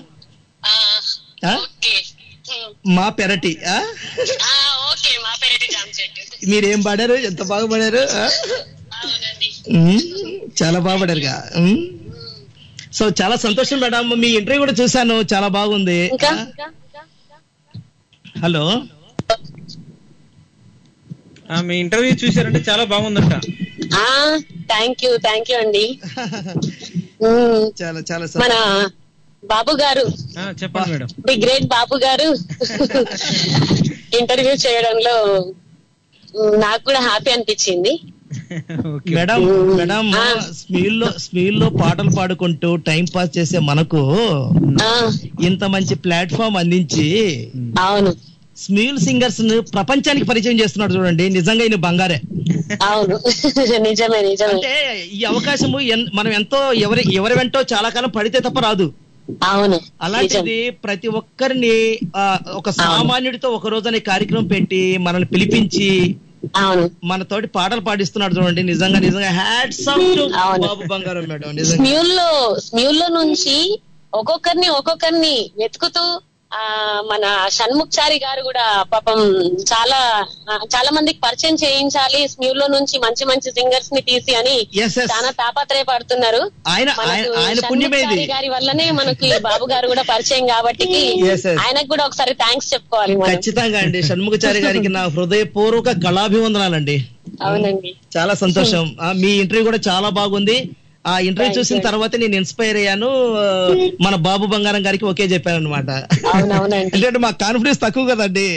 మా పెరటి. మీరేం పాడారు, ఎంత బాగా పాడారు. చాలా బాగా పాడారుగా. సో చాలా సంతోషం మేడం. మీ ఇంటర్వ్యూ కూడా చూశాను, చాలా బాగుంది. హలో, మీ ఇంటర్వ్యూ చూసారంటే చాలా బాగుందంట. థ్యాంక్ యూ అండి. చాలా చాలా మన బాబు గారు, చెప్పండి మేడం. ది గ్రేట్ బాబు గారు ఇంటర్వ్యూ చేయడంలో నాకు కూడా హ్యాపీ అనిపించింది. మేడం మేడం స్మీల్ లో పాటలు పాడుకుంటూ టైం పాస్ చేసే మనకు ఇంత మంచి ప్లాట్ఫామ్ అందించి, అవును, స్మీల్ సింగర్స్ ను ప్రపంచానికి పరిచయం చేస్తున్నాడు చూడండి. నిజంగా ఈయన బంగారే. అవును, నిజమే నిజమే. అంటే ఈ అవకాశము మనం ఎంతో ఎవరి వెంటో చాలా కాలం పడితే తప్ప రాదు. అవును, అలాంటిది ప్రతి ఒక్కరిని ఒక సామాన్యుడితో ఒక రోజు అనే కార్యక్రమం పెట్టి మనల్ని పిలిపించి మనతోటి పాటలు పాడిస్తున్నాడు చూడండి. నిజంగా నిజంగా హ్యాట్స్ ఆఫ్ టు బాబు బంగారం మేడం. స్మ్యూల్ లో నుంచి ఒక్కొక్కరిని వెతుకుతూ మన షణ్ముఖచారి గారు కూడా పాపం చాలా మందికి పరిచయం చేయించాలి, స్మ్యూల్ లో నుంచి మంచి మంచి సింగర్స్ ని తీసి అని చాలా తాపత్రయపడుతున్నారు. షణ్ముఖచారి గారి వల్లనే మనకి బాబు గారు కూడా పరిచయం కాబట్టి ఆయనకు కూడా ఒకసారి థ్యాంక్స్ చెప్పుకోవాలి. ఖచ్చితంగా అండి, షణ్ముఖచారి గారికి నా హృదయపూర్వక కళాభివందనాలండి. అవునండి, చాలా సంతోషం. మీ ఇంటర్వ్యూ కూడా చాలా బాగుంది. ఆ ఇంటర్వ్యూ చూసిన తర్వాత నేను ఇన్స్పైర్ అయ్యాను, మన బాబు బంగారం గారికి ఓకే చెప్పాను అనమాట. ఎందుకంటే మాకు కాన్ఫిడెన్స్ తక్కువ కదండి.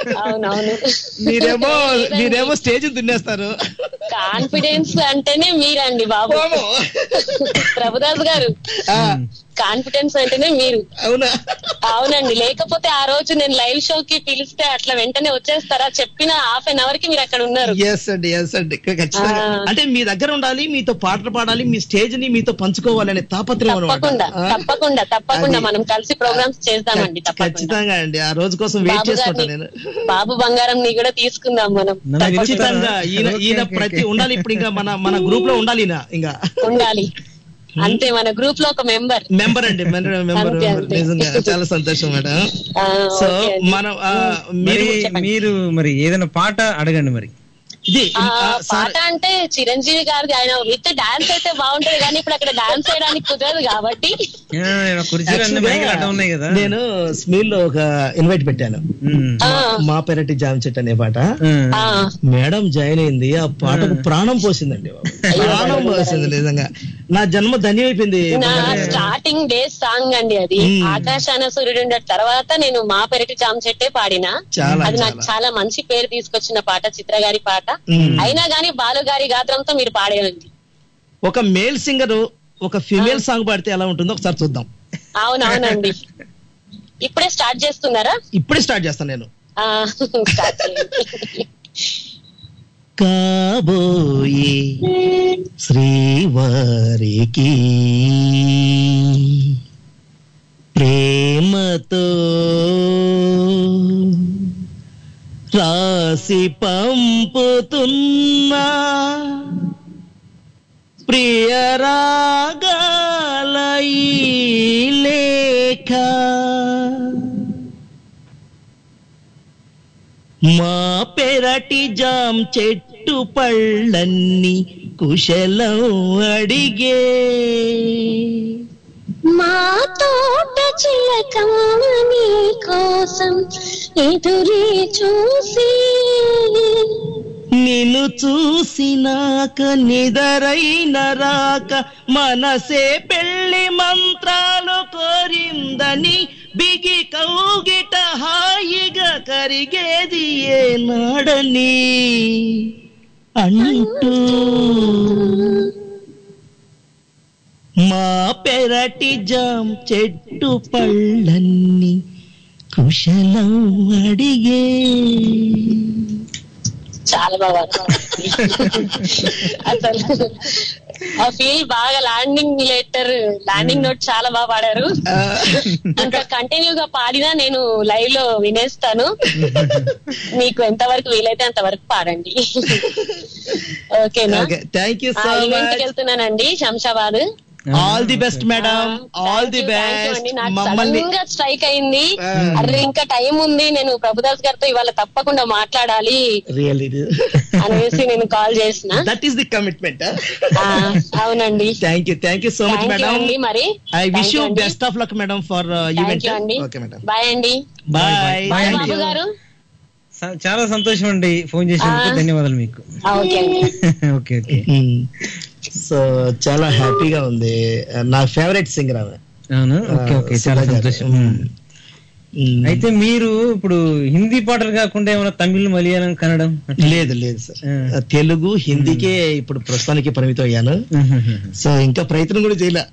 మీరేమో స్టేజ్ దున్నేస్తారు. కాన్ఫిడెన్స్ అంటేనే మీరండి బాబు. ప్రభుదాస్ గారు కాన్ఫిడెన్స్ అంటేనే మీరు. అవునా? అవునండి, లేకపోతే ఆ రోజు నేను లైవ్ షోకి పిలిస్తే అట్లా వెంటనే వచ్చేస్తారా? చెప్పిన హాఫ్ అన్ అవర్ కి మీరు అక్కడ ఉన్నారు. ఎస్ అండి, ఎస్ అండి, ఖచ్చితంగా. అంటే మీ దగ్గర ఉండాలి, మీతో పాటలు పాడాలి, మీ స్టేజ్ ని మీతో పంచుకోవాలనే తాపత్రయం. తప్పకుండా మనం కలిసి ప్రోగ్రామ్స్ చేద్దామండి. ఖచ్చితంగా అండి, ఆ రోజు కోసం వెయిట్ చేసుకుంటా నేను. బాబు బంగారం ని కూడా తీసుకుందాం మనం. ఖచ్చితంగా ఈయన ప్రతి ఉండాలి. ఇప్పుడు ఇంకా మన గ్రూప్ లో ఉండాలి, ఇంకా ఉండాలి అంతే. మన గ్రూప్ లో ఒక మెంబర్ అండి, మెంబర్. నిజంగా చాలా సంతోషం మేడం. సో మనం మీరు మరి ఏదైనా పాట అడగండి. మరి పాట అంటే చిరంజీవి గారిది, ఆయన విత్ డాన్స్ అయితే బాగుంటది, కానీ ఇప్పుడు అక్కడ డాన్స్ చేయడానికి కుదరదు కాబట్టి నేను స్మీల్ లో ఒక ఇన్వైట్ పెట్టాను, మా పెరటి జామ చెట్టు అనే పాట. మేడం జాయిన్ అయింది, ఆ పాటకు ప్రాణం పోసిందండి. ప్రాణం పోసింది. నిజంగా నా జన్మ ధన్యమైపోయింది. స్టార్టింగ్ డేస్ సాంగ్ అండి అది. ఆకాశాన సూర్యుడు తర్వాత నేను మా పెరటి జామ చెట్టే పాడినా. అది నాకు చాలా మంచి పేరు తీసుకొచ్చిన పాట, చిత్ర గారి పాట. అయినా గానీ బాలు గారి గాత్రంతో మీరు పాడేయండి. ఒక మేల్ సింగర్ ఒక ఫీమేల్ సాంగ్ పాడితే ఎలా ఉంటుందో ఒకసారి చూద్దాం. అవునవునండి, ఇప్పుడే స్టార్ట్ చేస్తున్నారా? ఇప్పుడే స్టార్ట్ చేస్తాను నేను. కాబోయే శ్రీవారికి ప్రేమతో రాసి పంపుతున్నా ప్రియరాగాల ఈ లేఖ మా పెరటి జాం చెట్టు పళ్ళన్ని కుశలం అడిగే మా తోట చిలకమ్మ నీ కోసం ఎదురే చూసి నిన్ను చూసినాక నిదరైన రాక మనసే పెళ్లి మంత్రాలు కోరిందని బిగి కౌగిట హాయిగా కరిగేది ఏనాడని అంటూ మా పెరటి జాం చెట్టు పళ్ళన్ని కుశలం అడిగే. చాలా బాగా అసలు ఆ ఫీల్ బాగా ల్యాండింగ్ నోట్ చాలా బాగా పాడారు. ఇంకా కంటిన్యూగా పాడినా నేను లైవ్ లో వినేస్తాను. మీకు ఎంతవరకు వీలైతే అంతవరకు పాడండి. ఓకేనా? Thank you so much. ఈవెంట్కి వెళ్తున్నానండి Shamshabad. All the best madam, all the best. మమ్మల్ని స్ట్రైక్ అయింది. అరే ఇంకా టైం ఉంది, నేను ప్రభుదాస్ గారితో ఇవాళ తప్పకుండా మాట్లాడాలి అనేసి నేను కాల్ చేసిన. That is the commitment. అవునండి. Thank you so much madam. మరి I wish you best of luck madam for event. Okay madam. Bye అండి. బాయ్ బాబు గారు. చాలా సంతోషం అండి ఫోన్ చేసినందుకు. ధన్యవాదాలు మీకు. Okay okay. సో చాలా హ్యాపీగా ఉంది. నా ఫేవరెట్ సింగర్ ఆమె. అవును. ఓకే ఓకే, చాలా సంతోషం. అయితే మీరు ఇప్పుడు హిందీ పాటలు కాకుండా ఏమైనా తమిళ్, మలయాళం, కన్నడం? లేదు సార్, తెలుగు, హిందీకే ఇప్పుడు ప్రస్తుతానికి పరిమితం అయ్యాను. సో ఇంకా ప్రయత్నం కూడా చేయలే.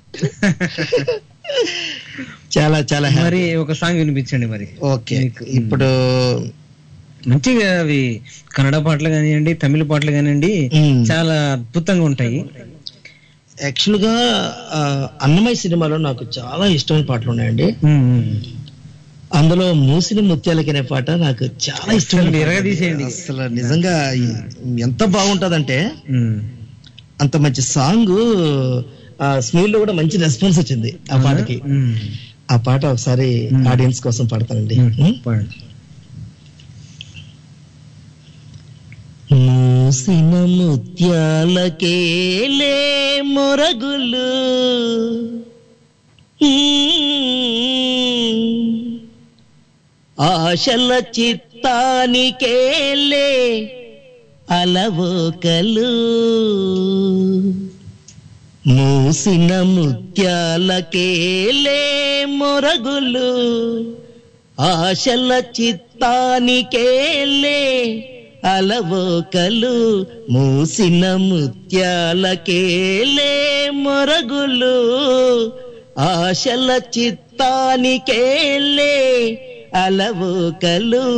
చాలా చాలా మరి ఒక సాంగ్ వినిపించండి మరి. ఓకే, ఇప్పుడు మంచిగా అవి కన్నడ పాటలు కానివ్వండి, తమిళ పాటలు కానివ్వండి, చాలా అద్భుతంగా ఉంటాయి. యాక్చువల్ గా అన్నమయ్య సినిమాలో నాకు చాలా ఇష్టమైన పాటలు ఉన్నాయండి. అందులో మూసిన ముత్యాలకి అనే పాట నాకు చాలా ఇష్టం. అసలు నిజంగా ఎంత బాగుంటదంటే అంత మంచి సాంగ్. స్మీల్ లో కూడా మంచి రెస్పాన్స్ వచ్చింది ఆ పాటకి. ఆ పాట ఒకసారి ఆడియన్స్ కోసం పాడతానండి. మూసిన ముత్యాలకేలే మొరగులు ఆశల చిత్తానికేలే అలవోకలు. మూసిన ముత్యాలకేలే మొరగులు ఆశల చిత్తానికేలే అలవోకలు. మూసిన ముత్యాలకేలే మొరగులు ఆశల చిత్తానికేలే అలవోకలు.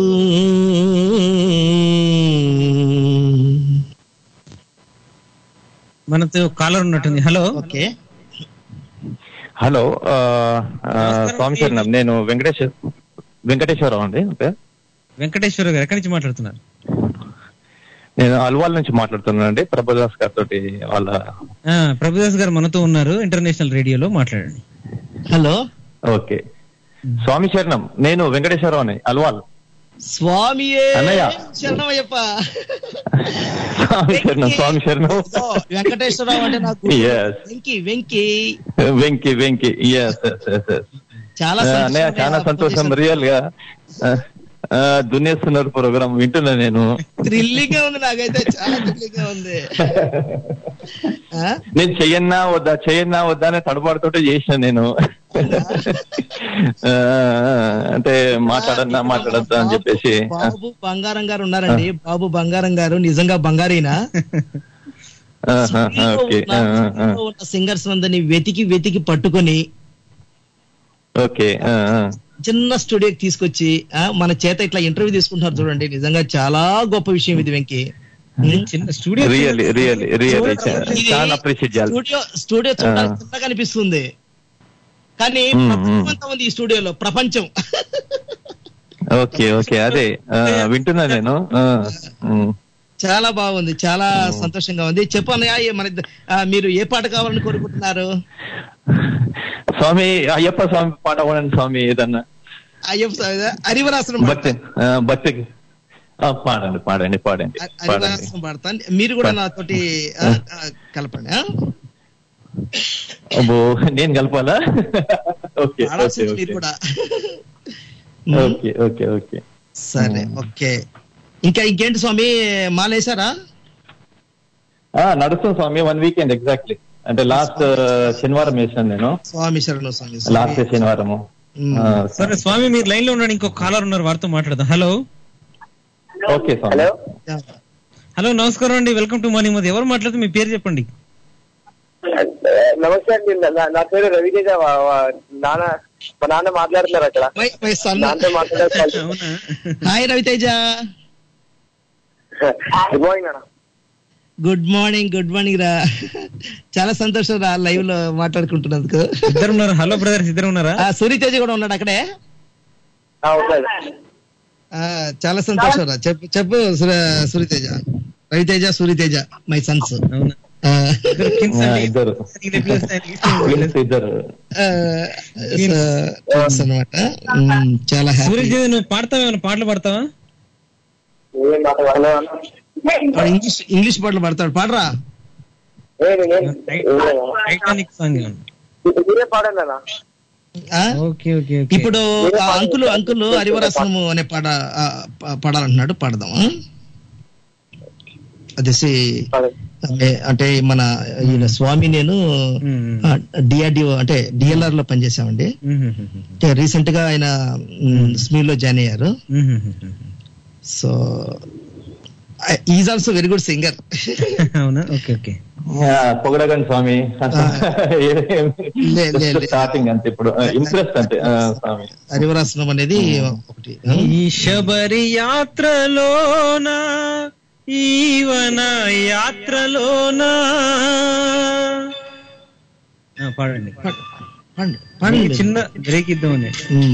మనతో కాలర్ ఉన్నట్టుంది. హలో. Okay, hello. స్వామి శరణం. నేను వెంకటేశ్వరరావు అండి. వెంకటేశ్వర గారు ఎక్కడి నుంచి మాట్లాడుతున్నారు? నేను అల్వాల్ నుంచి మాట్లాడుతున్నాను అండి. ప్రభుదాస్ గారితో వాళ్ళ. ప్రభుదాస్ గారు మనతో ఉన్నారు, ఇంటర్నేషనల్ రేడియోలో. మాట్లాడండి. హలో. ఓకే. స్వామి శరణం. నేను వెంకటేశ్వరరావు అని, అల్వాల్. స్వామి అన్నయ్య శరణమయ్యప్ప. స్వామి శరణం. వెంకటేశ్వరరావు అంటే నాకు వెంకి. చాలా సంతోషం. రియల్ గా దున్నేస్తున్నారు ప్రోగ్రామ్ వింటున్నా నేను. థ్రిల్లింగ్ గా ఉంది నాకైతే, చాలా థ్రిల్లింగ్ గా ఉంది. నేను చెయ్యన్నా వద్దా అని తడబాటుతో చేసిన నేను. అంటే మాట్లాడద్దా అని చెప్పేసి. బాబు బంగారం గారు ఉన్నారండి. బాబు బంగారం గారు నిజంగా బంగారీనా? సింగర్స్ అందరినీ వెతికి పట్టుకొని ఓకే చిన్న స్టూడియోకి తీసుకొచ్చి మన చేత ఇట్లా ఇంటర్వ్యూ తీసుకుంటున్నారు చూడండి. నిజంగా చాలా గొప్ప విషయం ఇది వెంకి. చిన్న స్టూడియో రియల్లీ రియల్లీ రియల్లీ చాలా అప్రిషియేట్ చేయాలి. స్టూడియో చూడడానికి చిన్నగా అనిపిస్తుంది, కానీ ప్రపంచం అంతా ఉంది ఈ స్టూడియోలో, ప్రపంచం. ఓకే ఓకే, అదే వింటున్నా నేను. చాలా బాగుంది, చాలా సంతోషంగా ఉంది. చెప్పన్నయ్య, మన మీరు ఏ పాట కావాలని కోరుకుంటున్నారు? స్వామి అయ్యప్ప స్వామి పాట పాడండి స్వామి, ఏదన్నా. అయ్యప్ప స్వామి హరివరాసనం భక్తికి పాడండి పాడండి పాడండి హరివరాసనం పాడతాను. మీరు కూడా నాతోటి కలపండి. అబ్బో, నేను కలపాలా? ఓకే మీరు కూడా. ఓకే ఓకే ఓకే, సరే ఓకే. ఇంకా ఇంకేంటి స్వామి, మాలేసారా? నడుస్తుంది స్వామి, 1 వీకెండ్ ఎగ్జాక్ట్లీ. అంటే లాస్ట్ శనివారం వేసాను నేను. స్వామి శరణం స్వామి. లాస్ట్ శనివారము. సరే స్వామి, మీరు లైన్ లో ఉన్నాడు, ఇంకో కాలర్ ఉన్నారు, వారితో మాట్లాడదాం. హలో. ఓకే స్వామి. హలో, నమస్కారం అండి, వెల్కమ్ టు మార్నింగ్ మోదీ. ఎవరు మాట్లాడుతూ మీ పేరు చెప్పండి. నమస్తే అండి, నా పేరు రవితేజ. మా నాన్న మాట్లాడుతున్నారు అక్కడ. హాయ్ రవితేజ. గుడ్ మార్నింగ్ నాన్న. గుడ్ మార్నింగ్, గుడ్ మార్నింగ్ రా. చాలా సంతోషం రా లైవ్ లో మాట్లాడుకుంటున్నందుకు. ఇద్దరు ఉన్నారు. హలో బ్రదర్స్, ఇద్దరు ఉన్నారా? సూర్యతేజ కూడా ఉన్నాడు అక్కడే. చాలా సంతోషం రా. చెప్పు సూర్యతేజ. Raviteja, Suryateja, my sons. అనమాట. చాలా హ్యాపీ. నువ్వు పాడతావా? ఏమైనా పాటలు పాడతావా? ఇంగ్లీష్ పాటలు పాడతాడు, పాడరా. ఇప్పుడు అంకుల్ హరివరాసనము అనే పాట పాడాలంటున్నాడు, పాడదాం. అదేసి అంటే మన ఈయన స్వామి, నేను డిఆర్డిఓ అంటే డిఎల్ఆర్ లో పనిచేసామండి. రీసెంట్ గా ఆయన స్మీల్ లో జాయిన్ అయ్యారు. So is also very good singer. అవునా? ఓకే ఓకే, పొగడగండి స్వామి. స్టార్టింగ్ అంతే, ఇప్పుడు ఇంట్రెస్ట్ అంతే స్వామి. హరివరాసనం అనేది ఒకటి. ఈ శబరి యాత్రలోనా, ఈవన యాత్రలోనా. పాడండి పాడండి, చిన్న బ్రేక్ ఇద్దామని.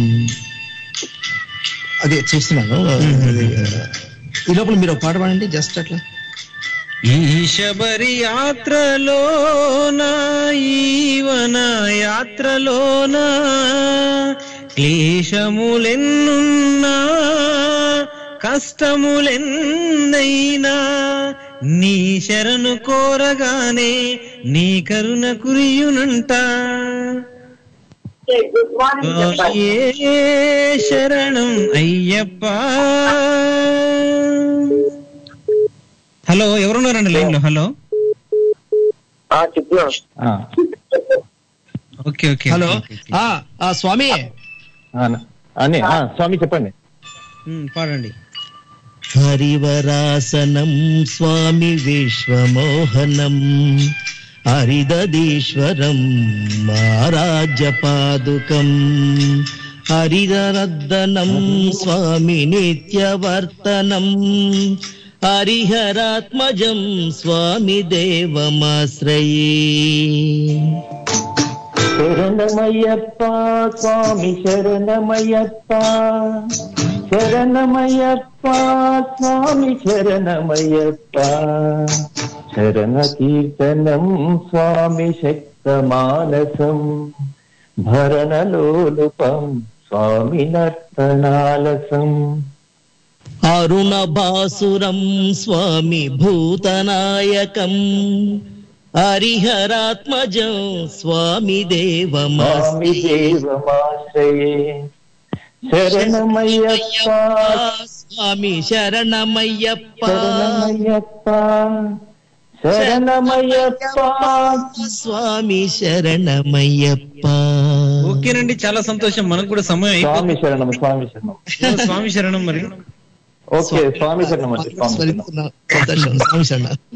అదే చూస్తున్నాను. ఈ లోపల మీరు ఒక పాట పాడండి, జస్ట్ అట్లా. ఈ శబరి యాత్రలోనా, ఈవన యాత్రలోనా, క్లేశములెన్నున్నా కష్టములెన్నైనా, నీ శరణు కోరగానే నీ కరుణ కురియునంట. ఏ శరణం అయ్యప్ప. హలో, ఎవరున్నారండి లైన్ లో? హలో. ఓకే ఓకే, హలో స్వామి. స్వామి చెప్పండి, పాడండి. హరివరాసనం స్వామి విశ్వమోహనం, హరిదీశ్వరం ఆరాజ్య పాదుకం, హరిదరద్దనం స్వామి నిత్యవర్తనం, హరిహరాత్మజం స్వామి దేవమాశ్రయే. శరణమయ్యప్ప స్వామి శరణమయ్యప్ప, శరణమయ్యప్ప స్వామి శరణమయ్యప్ప, శరణ కీర్తనం స్వామి శక్తమానసం, భరణలోలుపం స్వామి నర్తనాలసం, అరుణభాసురం స్వామి భూతనాయకం, హరిహరాత్మజం స్వామి దేవమాశ్రయే. శరణమయ్యప్ప స్వామి శరణమయ్యప్ప, శరణమయ్యప్ప స్వామి శరణమయ్యప్ప. ఓకేనండి, చాలా సంతోషం. మనకు కూడా సమయం స్వామి శరణం, స్వామి శరణం, స్వామి శరణం. మరి ఓకే, స్వామి శరణం అండి.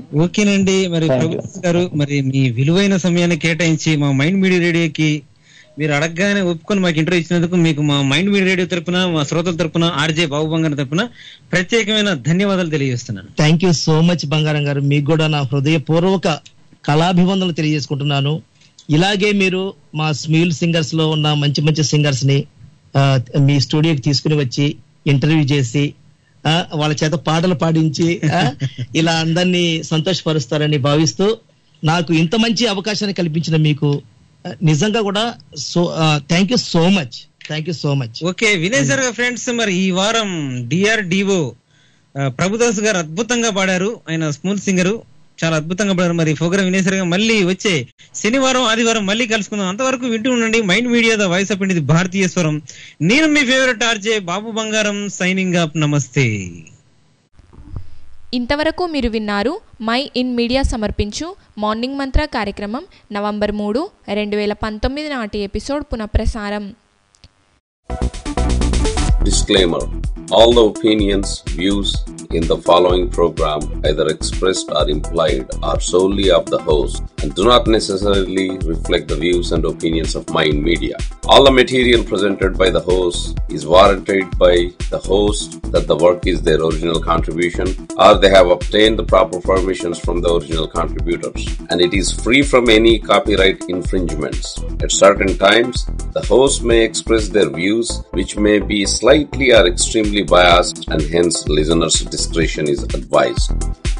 ఓకేనండి, మరి ప్రభు గారు, మరి మీ విలువైన సమయాన్ని కేటాయించి మా మైండ్ మీడియా రేడియోకి మీరు అడగగానే ఒప్పుకొని మాకు ఇంటర్వ్యూ ఇచ్చినందుకు మీకు మా మైండ్ మీడియా రేడియో తరపున, మా శ్రోతల తరపున, ఆర్జే బాబు బంగారం తరపున ప్రత్యేకమైన ధన్యవాదాలు తెలియజేస్తున్నాను. థ్యాంక్ యూ సో మచ్ బంగారం గారు. మీకు కూడా నా హృదయపూర్వక కళాభివందనలు తెలియజేసుకుంటున్నాను. ఇలాగే మీరు మా స్మ్యూల్ సింగర్స్ లో ఉన్న మంచి మంచి సింగర్స్ ని మీ స్టూడియోకి తీసుకుని వచ్చి ఇంటర్వ్యూ చేసి వాళ్ళ చేత పాటలు పాడించి ఇలా అందరినీ సంతోషపరుస్తారని భావిస్తూ నాకు ఇంత మంచి అవకాశాన్ని కల్పించిన మీకు నిజంగా కూడా thank you so much. Thank you so much. Okay Vinay sir friends, మరి ఈ వారం DRDO ప్రభుదాస్ గారు అద్భుతంగా పాడారు. ఆయన స్మూల్ సింగరు, చాలా అద్భుతంగా పాడారు. మరి ప్రోగ్రామ్ వినయ్ సార్ మళ్ళీ వచ్చే శనివారం ఆదివారం మళ్ళీ కలుసుకుందాం. అంతవరకు వింటూ ఉండండి mind media the voice of India భారతీయ స్వరం. నేను మీ ఫేవరెట్ ఆర్జే బాబు బంగారం సైనింగ్ అప్. నమస్తే. ఇంతవరకు మీరు విన్నారు మై ఇన్ మీడియా సమర్పించు మార్నింగ్ మంత్ర కార్యక్రమం నవంబర్ 3, 2019 నాటి ఎపిసోడ్ పునఃప్రసారం. Disclaimer. All the opinions, views in the following program either expressed or implied are solely of the host and do not necessarily reflect the views and opinions of Mind Media. All the material presented by the host is warranted by the host that the work is their original contribution or they have obtained the proper permissions from the original contributors and it is free from any copyright infringements. At certain times, the host may express their views which may be slightly or extremely biased and hence listeners' discretion is advised.